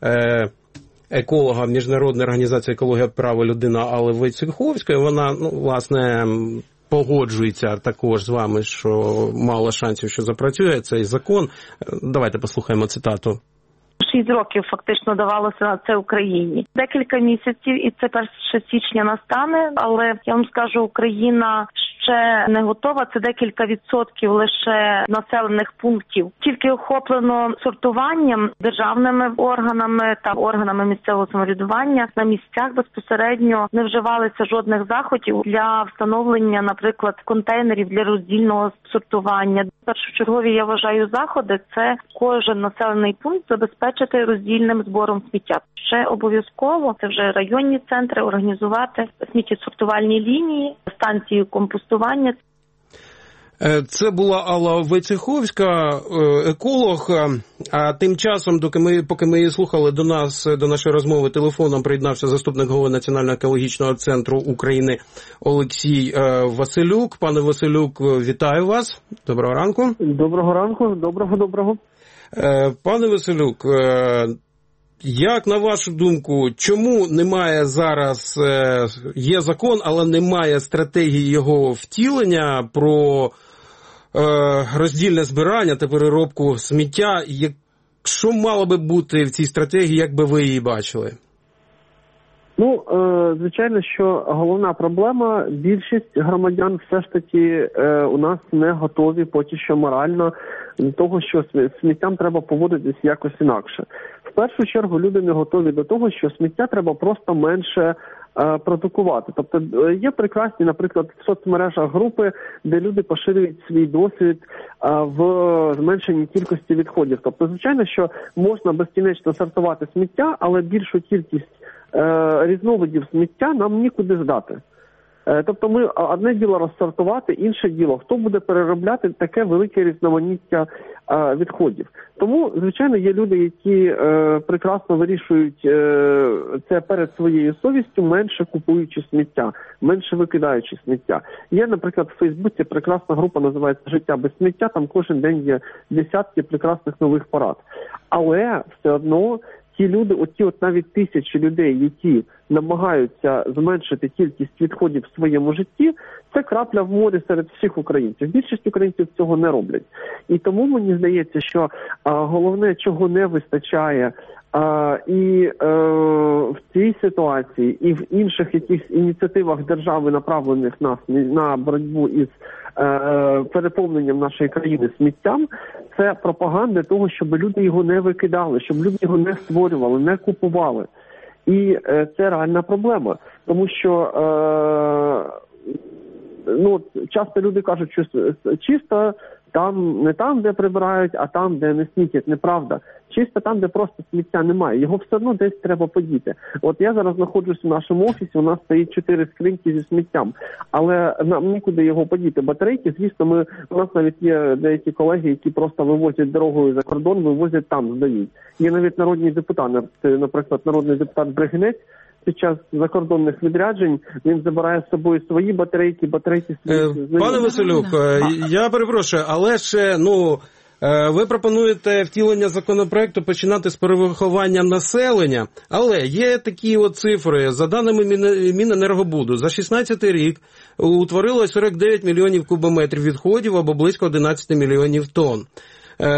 еколога Міжнародної організації «Екологія, право, людина» Алли Войцеховської. Вона, власне, погоджується також з вами, що мало шансів, що запрацює цей закон. Давайте послухаємо цитату. 6 років фактично давалося на це Україні. Декілька місяців, і це 1 січня настане, але я вам скажу, Україна ще не готова. Це декілька відсотків лише населених пунктів. Тільки охоплено сортуванням державними органами та органами місцевого самоврядування. На місцях безпосередньо не вживалися жодних заходів для встановлення, наприклад, контейнерів для роздільного сортування. Першочергові, я вважаю, заходи – це кожен населений пункт забезпечити роздільним збором сміття. Ще обов'язково, це вже районні центри, організувати сміттєсортувальні лінії, станції компостування. Це була Алла Войцеховська, еколог. А тим часом, поки ми її слухали, до нашої розмови телефоном приєднався заступник голови Національного екологічного центру України Олексій Василюк. Пане Василюк, вітаю вас. Доброго ранку. Доброго ранку. Доброго. Пане Василюк, як, на вашу думку, чому немає зараз, є закон, але немає стратегії його втілення про роздільне збирання та переробку сміття? Що мало би бути в цій стратегії, як би ви її бачили? Звичайно, що головна проблема, більшість громадян все ж таки у нас не готові поки що морально до того, що сміттям треба поводитись якось інакше. В першу чергу люди не готові до того, що сміття треба просто менше продукувати. Тобто є прекрасні, наприклад, в соцмережах групи, де люди поширюють свій досвід в зменшенні кількості відходів. Тобто, звичайно, що можна безкінечно сортувати сміття, але більшу кількість різновидів сміття нам нікуди здати. Тобто ми одне діло розсортувати, інше діло, хто буде переробляти таке велике різноманіття відходів. Тому, звичайно, є люди, які прекрасно вирішують це перед своєю совістю, менше купуючи сміття, менше викидаючи сміття. Є, наприклад, в Фейсбуці прекрасна група, називається «Життя без сміття», там кожен день є десятки прекрасних нових порад. Але все одно ті люди, навіть тисячі людей, які намагаються зменшити кількість відходів в своєму житті, це крапля в морі серед всіх українців. Більшість українців цього не роблять. І тому мені здається, що головне, чого не вистачає і в цій ситуації, і в інших якихось ініціативах держави, направлених на боротьбу із переповненням нашої країни сміттям, це пропаганда того, щоб люди його не викидали, щоб люди його не створювали, не купували. І це реальна проблема, тому що часто люди кажуть, що чисто там не там, де прибирають, а там, де не смітять. Неправда. Чисто там, де просто сміття немає. Його все одно десь треба подіти. От я зараз знаходжусь у нашому офісі, у нас стоїть 4 скриньки зі сміттям. Але нам нікуди його подіти. Батарейки, звісно, у нас навіть є деякі колеги, які просто вивозять дорогою за кордон, вивозять там, здають. Є навіть народні депутати, наприклад, народний депутат Бригинець, під час закордонних відряджень він забирає з собою свої батарейки свої. Пане Василюк, я перепрошую, але ще, ви пропонуєте втілення законопроекту починати з перевиховання населення, але є такі цифри, за даними Міненергобуду, за 16 рік утворилось 49 мільйонів кубометрів відходів або близько 11 мільйонів тонн.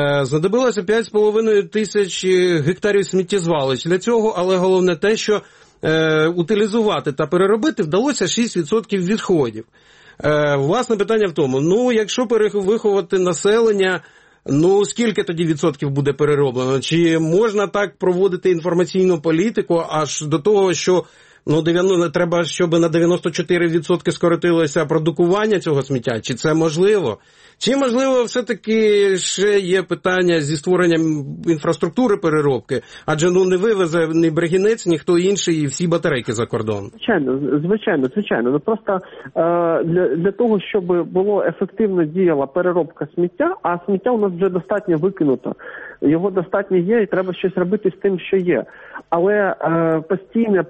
Знадобилося 5,5 тисяч гектарів сміттєзвалищ для цього, але головне те, що утилізувати та переробити вдалося 6% відходів. Власне питання в тому, якщо виховати населення, скільки тоді відсотків буде перероблено? Чи можна так проводити інформаційну політику аж до того, що треба, щоб на 94% скоротилося продукування цього сміття? Чи це можливо? Чи, можливо, все-таки ще є питання зі створенням інфраструктури переробки? Адже не вивезе ні Бригінець, ніхто інший і всі батарейки за кордон. Звичайно. Просто для того, щоб було ефективно діяла переробка сміття, а сміття у нас вже достатньо викинуто. Його достатньо є і треба щось робити з тим, що є. Але постійне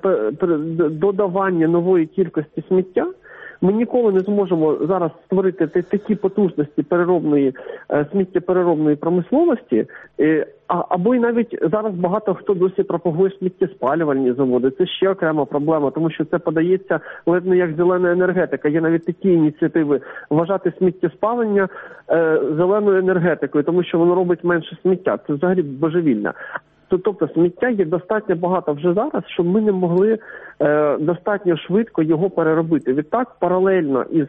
додавання нової кількості сміття, ми ніколи не зможемо зараз створити такі потужності сміттєпереробної промисловості, або й навіть зараз багато хто досі пропагує сміттєспалювальні заводи. Це ще окрема проблема, тому що це подається ледь не як зелена енергетика. Є навіть такі ініціативи вважати сміттєспалення зеленою енергетикою, тому що воно робить менше сміття. Це взагалі божевільно. Тобто сміття є достатньо багато вже зараз, щоб ми не могли достатньо швидко його переробити. Відтак, паралельно із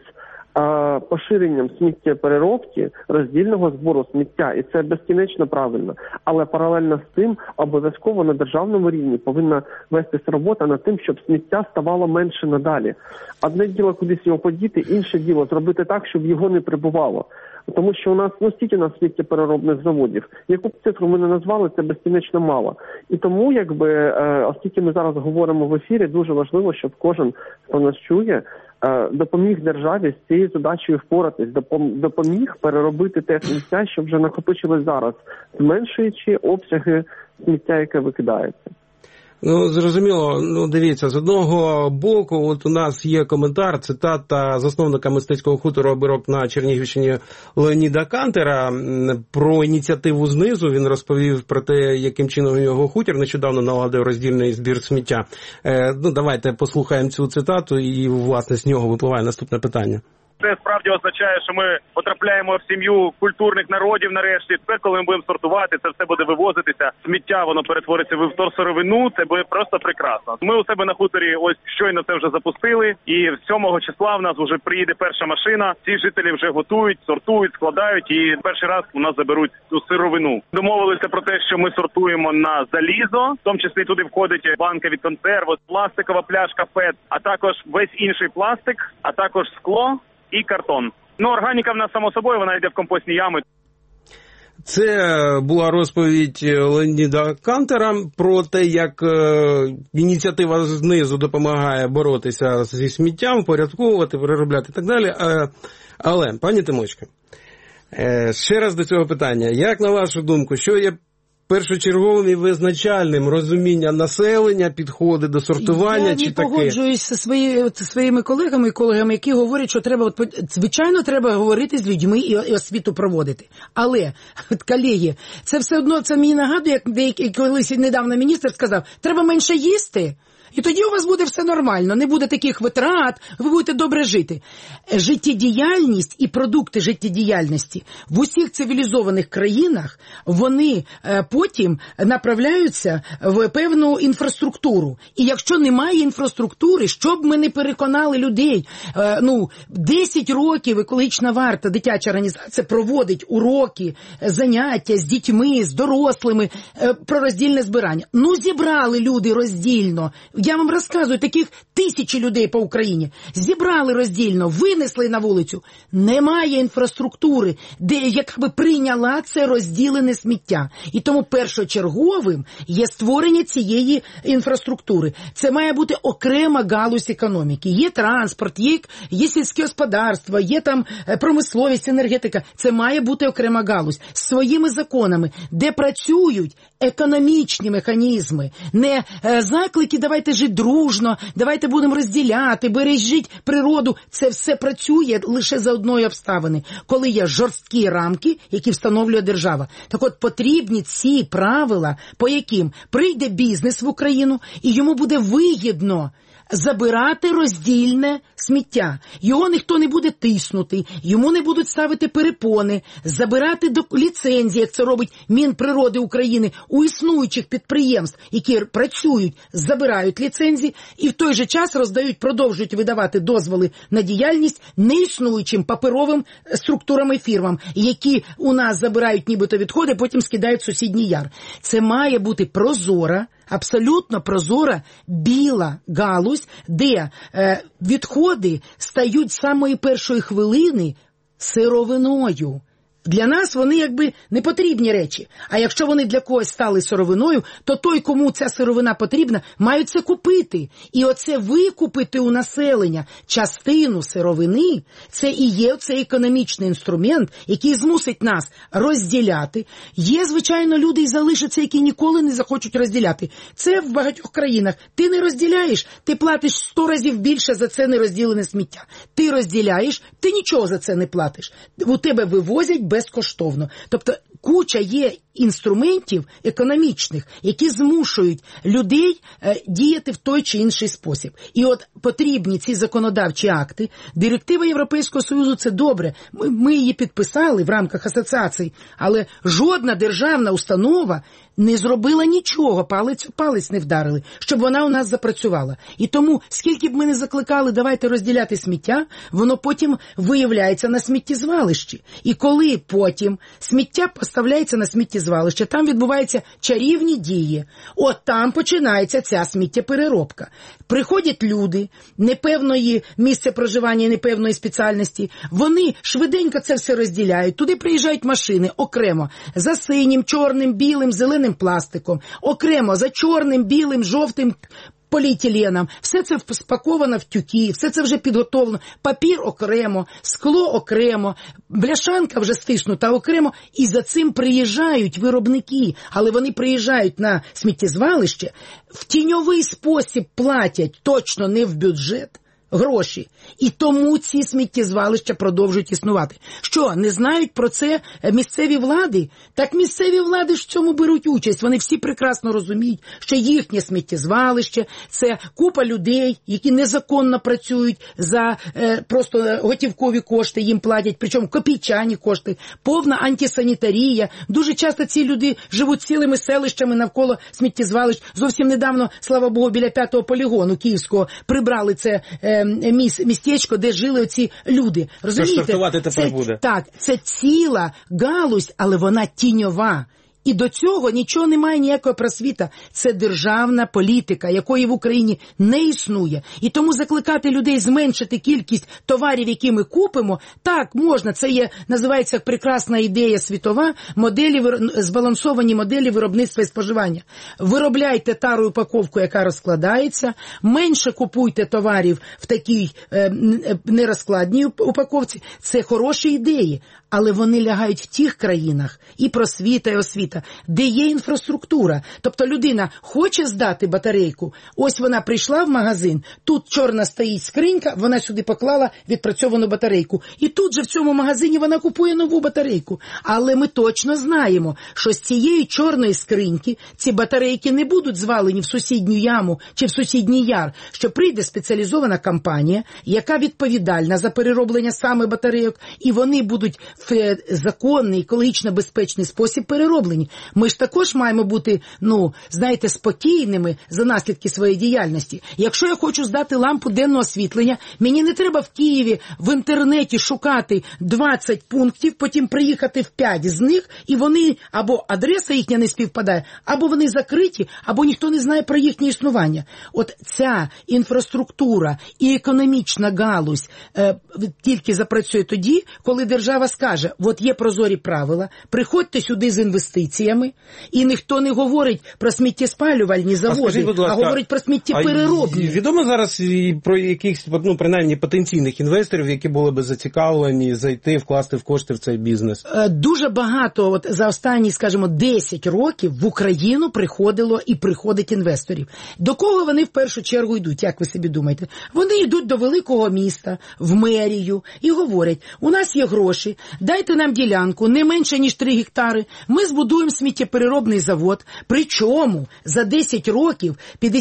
поширенням сміттєпереробки, роздільного збору сміття, і це безкінечно правильно, але паралельно з цим обов'язково на державному рівні повинна вестись робота над тим, щоб сміття ставало менше надалі. Одне діло кудись його подіти, інше діло зробити так, щоб його не прибувало. Тому що у нас, стільки у нас сміттєпереробних заводів, яку б цифру ми не назвали, це безкінечно мало. І тому, оскільки ми зараз говоримо в ефірі, дуже важливо, щоб кожен, хто нас чує, допоміг державі з цією задачею впоратись, допоміг переробити те сміття, що вже накопичилось зараз, зменшуючи обсяги сміття, яке викидається. Зрозуміло. Дивіться, з одного боку, у нас є коментар, цитата засновника мистецького хутору «Обирок» на Чернігівщині Леоніда Кантера про ініціативу знизу. Він розповів про те, яким чином його хутір нещодавно наладив роздільний збір сміття. Давайте послухаємо цю цитату і, власне, з нього випливає наступне питання. Це справді означає, що ми потрапляємо в сім'ю культурних народів нарешті. Тепер, коли ми будемо сортувати, це все буде вивозитися. Сміття, воно перетвориться в вторсировину, це буде просто прекрасно. Ми у себе на хуторі ось щойно це вже запустили, і 7 числа в нас вже приїде перша машина. Ці жителі вже готують, сортують, складають, і перший раз у нас заберуть цю сировину. Домовилися про те, що ми сортуємо на залізо, в тому числі туди входить банка від консерву, пластикова пляшка ПЕТ, а також весь інший пластик, а також скло і картон. Органіка в нас, само собою, вона йде в компостні ями. Це була розповідь Леоніда Кантера про те, як ініціатива знизу допомагає боротися зі сміттям, порядковувати, переробляти і так далі. Але, пані Тимочко, ще раз до цього питання. Як, на вашу думку, що є першочерговим і визначальним розуміння населення, підходи до сортування чи таке? Я не погоджуюсь зі своїми колегами, які говорять, що треба, звичайно, треба говорити з людьми і освіту проводити. Але, колеги, це все одно, це мені нагадує, як колись недавно міністр сказав, треба менше їсти. І тоді у вас буде все нормально, не буде таких витрат, ви будете добре жити. Життєдіяльність і продукти життєдіяльності в усіх цивілізованих країнах, вони потім направляються в певну інфраструктуру. І якщо немає інфраструктури, щоб ми не переконали людей, 10 років екологічна варта, дитяча організація, проводить уроки, заняття з дітьми, з дорослими про роздільне збирання. Зібрали люди роздільно. Я вам розказую, таких тисячі людей по Україні. Зібрали роздільно, винесли на вулицю. Немає інфраструктури, яка би прийняла це розділене сміття. І тому першочерговим є створення цієї інфраструктури. Це має бути окрема галузь економіки. Є транспорт, є сільське господарство, є там промисловість, енергетика. Це має бути окрема галузь. З своїми законами, де працюють економічні механізми. Не заклики «давайте жити дружно», «давайте будемо розділяти», «бережіть природу». Це все працює лише за одної обставини, коли є жорсткі рамки, які встановлює держава. Так от потрібні ці правила, по яким прийде бізнес в Україну, і йому буде вигідно забирати роздільне сміття. Його ніхто не буде тиснути, йому не будуть ставити перепони, забирати ліцензії, як це робить Мінприроди України, у існуючих підприємств, які працюють, забирають ліцензії і в той же час продовжують видавати дозволи на діяльність неіснуючим паперовим структурам і фірмам, які у нас забирають нібито відходи, потім скидають в сусідній яр. Це має бути прозора, абсолютно прозора біла галузь, де відходи стають з самої першої хвилини сировиною. Для нас вони якби не потрібні речі. А якщо вони для когось стали сировиною, то той, кому ця сировина потрібна, мають це купити. І оце викупити у населення частину сировини, це і є цей економічний інструмент, який змусить нас розділяти. Є, звичайно, люди і залишаться, які ніколи не захочуть розділяти. Це в багатьох країнах. Ти не розділяєш, ти платиш 100 разів більше за це нерозділене сміття. Ти розділяєш, ти нічого за це не платиш. У тебе вивозять безкоштовно. Тобто куча є інструментів економічних, які змушують людей діяти в той чи інший спосіб. І от потрібні ці законодавчі акти. Директива Європейського Союзу – це добре. Ми її підписали в рамках асоціації, але жодна державна установа не зробила нічого, палець не вдарили, щоб вона у нас запрацювала. І тому, скільки б ми не закликали, давайте розділяти сміття, воно потім виявляється на сміттєзвалищі. І коли потім сміття поставляється на сміттєзвалище, там відбуваються чарівні дії. От там починається ця сміттєпереробка. Приходять люди непевної місця проживання, непевної спеціальності, вони швиденько це все розділяють, туди приїжджають машини окремо, за синім, чорним, білим, зеленим пластиком, окремо за чорним, білим, жовтим поліетиленом. Все це спаковано в тюки, все це вже підготовлено. Папір окремо, скло окремо, бляшанка вже стиснута окремо. І за цим приїжджають виробники. Але вони приїжджають на сміттєзвалище, в тіньовий спосіб платять, точно не в бюджет, гроші. І тому ці сміттєзвалища продовжують існувати. Що, не знають про це місцеві влади? Так місцеві влади ж в цьому беруть участь. Вони всі прекрасно розуміють, що їхнє сміттєзвалище – це купа людей, які незаконно працюють за просто готівкові кошти, їм платять, причому копійчані кошти, повна антисанітарія. Дуже часто ці люди живуть цілими селищами навколо сміттєзвалищ. Зовсім недавно, слава Богу, біля 5-го полігону київського прибрали це містечко, де жили оці люди. Розумієте? Сортувати тепер буде. Так, це ціла галузь, але вона тіньова. І до цього нічого немає, ніякого просвіта. Це державна політика, якої в Україні не існує. І тому закликати людей зменшити кількість товарів, які ми купимо, так, можна. Це є, називається прекрасна ідея світова, збалансовані моделі виробництва і споживання. Виробляйте тару упаковку, яка розкладається, менше купуйте товарів в такій нерозкладній упаковці. Це хороші ідеї. Але вони лягають в тих країнах, і просвіта, і освіта, де є інфраструктура. Тобто людина хоче здати батарейку, ось вона прийшла в магазин, тут чорна стоїть скринька, вона сюди поклала відпрацьовану батарейку. І тут же в цьому магазині вона купує нову батарейку. Але ми точно знаємо, що з цієї чорної скриньки ці батарейки не будуть звалені в сусідню яму чи в сусідній яр, що прийде спеціалізована компанія, яка відповідальна за перероблення саме батарейок, і вони будуть в законний, екологічно безпечний спосіб перероблені. Ми ж також маємо бути, знаєте, спокійними за наслідки своєї діяльності. Якщо я хочу здати лампу денного освітлення, мені не треба в Києві в інтернеті шукати 20 пунктів, потім приїхати в 5 з них, і вони, або адреса їхня не співпадає, або вони закриті, або ніхто не знає про їхнє існування. От ця інфраструктура і економічна галузь тільки запрацює тоді, коли держава скаже, от є прозорі правила, приходьте сюди з інвестиціями, і ніхто не говорить про сміттєспалювальні заводи, а говорить про сміттєпереробні. Відомо зараз про якихось, принаймні, потенційних інвесторів, які були би зацікавлені зайти, вкласти в кошти в цей бізнес? Дуже багато, за останні, скажімо, 10 років в Україну приходило і приходить інвесторів. До кого вони в першу чергу йдуть, як ви собі думаєте? Вони йдуть до великого міста, в мерію, і говорять, у нас є гроші, дайте нам ділянку, не менше, ніж 3 гектари, ми збудуємо будуємо сміттєпереробний завод, причому за 10 років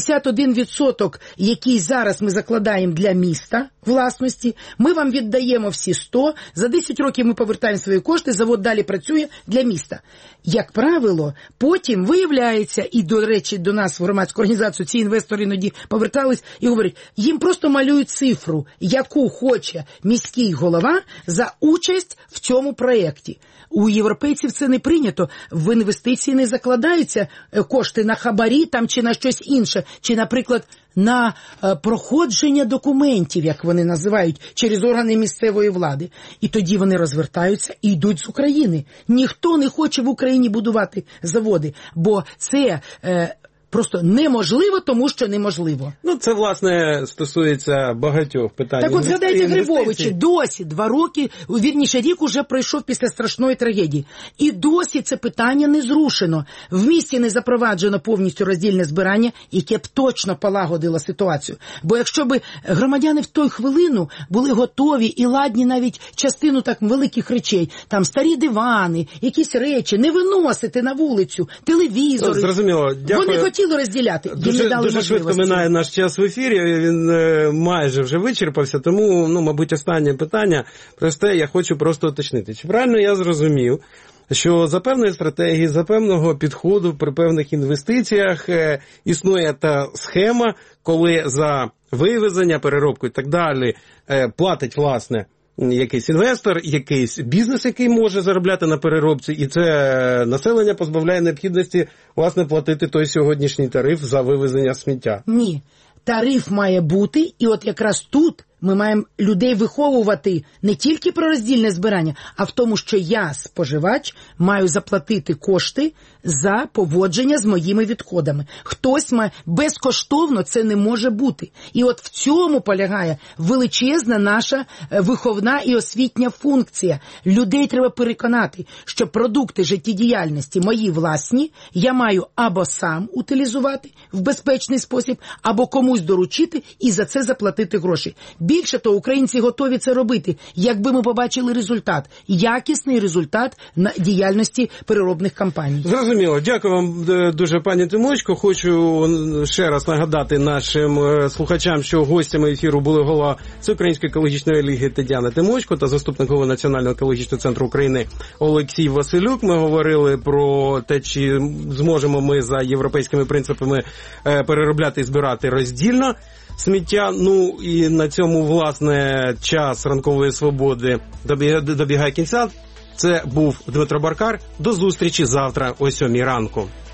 51%, який зараз ми закладаємо для міста власності, ми вам віддаємо всі 100, за 10 років ми повертаємо свої кошти, завод далі працює для міста. Як правило, потім виявляється, і, до речі, до нас в громадську організацію ці інвестори іноді повертались і говорять, їм просто малюють цифру, яку хоче міський голова за участь в цьому проєкті. У європейців це не прийнято. В інвестиції не закладаються кошти на хабарі там, чи на щось інше, чи, наприклад, на проходження документів, як вони називають, через органи місцевої влади. І тоді вони розвертаються і йдуть з України. Ніхто не хоче в Україні будувати заводи, бо це просто неможливо, тому що неможливо. Ну, це, власне, стосується багатьох питань. Так от згадайте Грибовича, досі 2 роки, вірніше рік уже пройшов після страшної трагедії. І досі це питання не зрушено. В місті не запроваджено повністю роздільне збирання, яке б точно полагодило ситуацію. Бо якщо б громадяни в той хвилину були готові і ладні навіть частину так великих речей, там старі дивани, якісь речі, не виносити на вулицю, телевізори. Ну, зрозуміло, дякую. Вони хотіли розділяти, їм не дали дуже швидко минає наш час в ефірі, він майже вже вичерпався, тому, мабуть, останнє питання просте, я хочу просто уточнити. Чи правильно я зрозумів, що за певної стратегії, за певного підходу при певних інвестиціях існує та схема, коли за вивезення, переробку і так далі платить, власне, якийсь інвестор, якийсь бізнес, який може заробляти на переробці, і це населення позбавляє необхідності, власне, платити той сьогоднішній тариф за вивезення сміття. Ні. Тариф має бути, і от якраз тут ми маємо людей виховувати не тільки про роздільне збирання, а в тому, що я, споживач, маю заплатити кошти за поводження з моїми відходами. Хтось має, безкоштовно це не може бути. І от в цьому полягає величезна наша виховна і освітня функція. Людей треба переконати, що продукти життєдіяльності мої власні, я маю або сам утилізувати в безпечний спосіб, або комусь доручити і за це заплатити гроші. Більше того, українці готові це робити, якби ми побачили результат, якісний результат на діяльності переробних компаній. Зрозуміло. Дякую вам дуже, пані Тимочко. Хочу ще раз нагадати нашим слухачам, що гостями ефіру були голова Всеукраїнської екологічної ліги Тетяна Тимочко та заступник голови Національного екологічного центру України Олексій Василюк. Ми говорили про те, чи зможемо ми за європейськими принципами переробляти і збирати роздільно сміття. Ну і на цьому, власне, час ранкової свободи добігає кінця. Це був Дмитро Баркар. До зустрічі завтра о 7 ранку.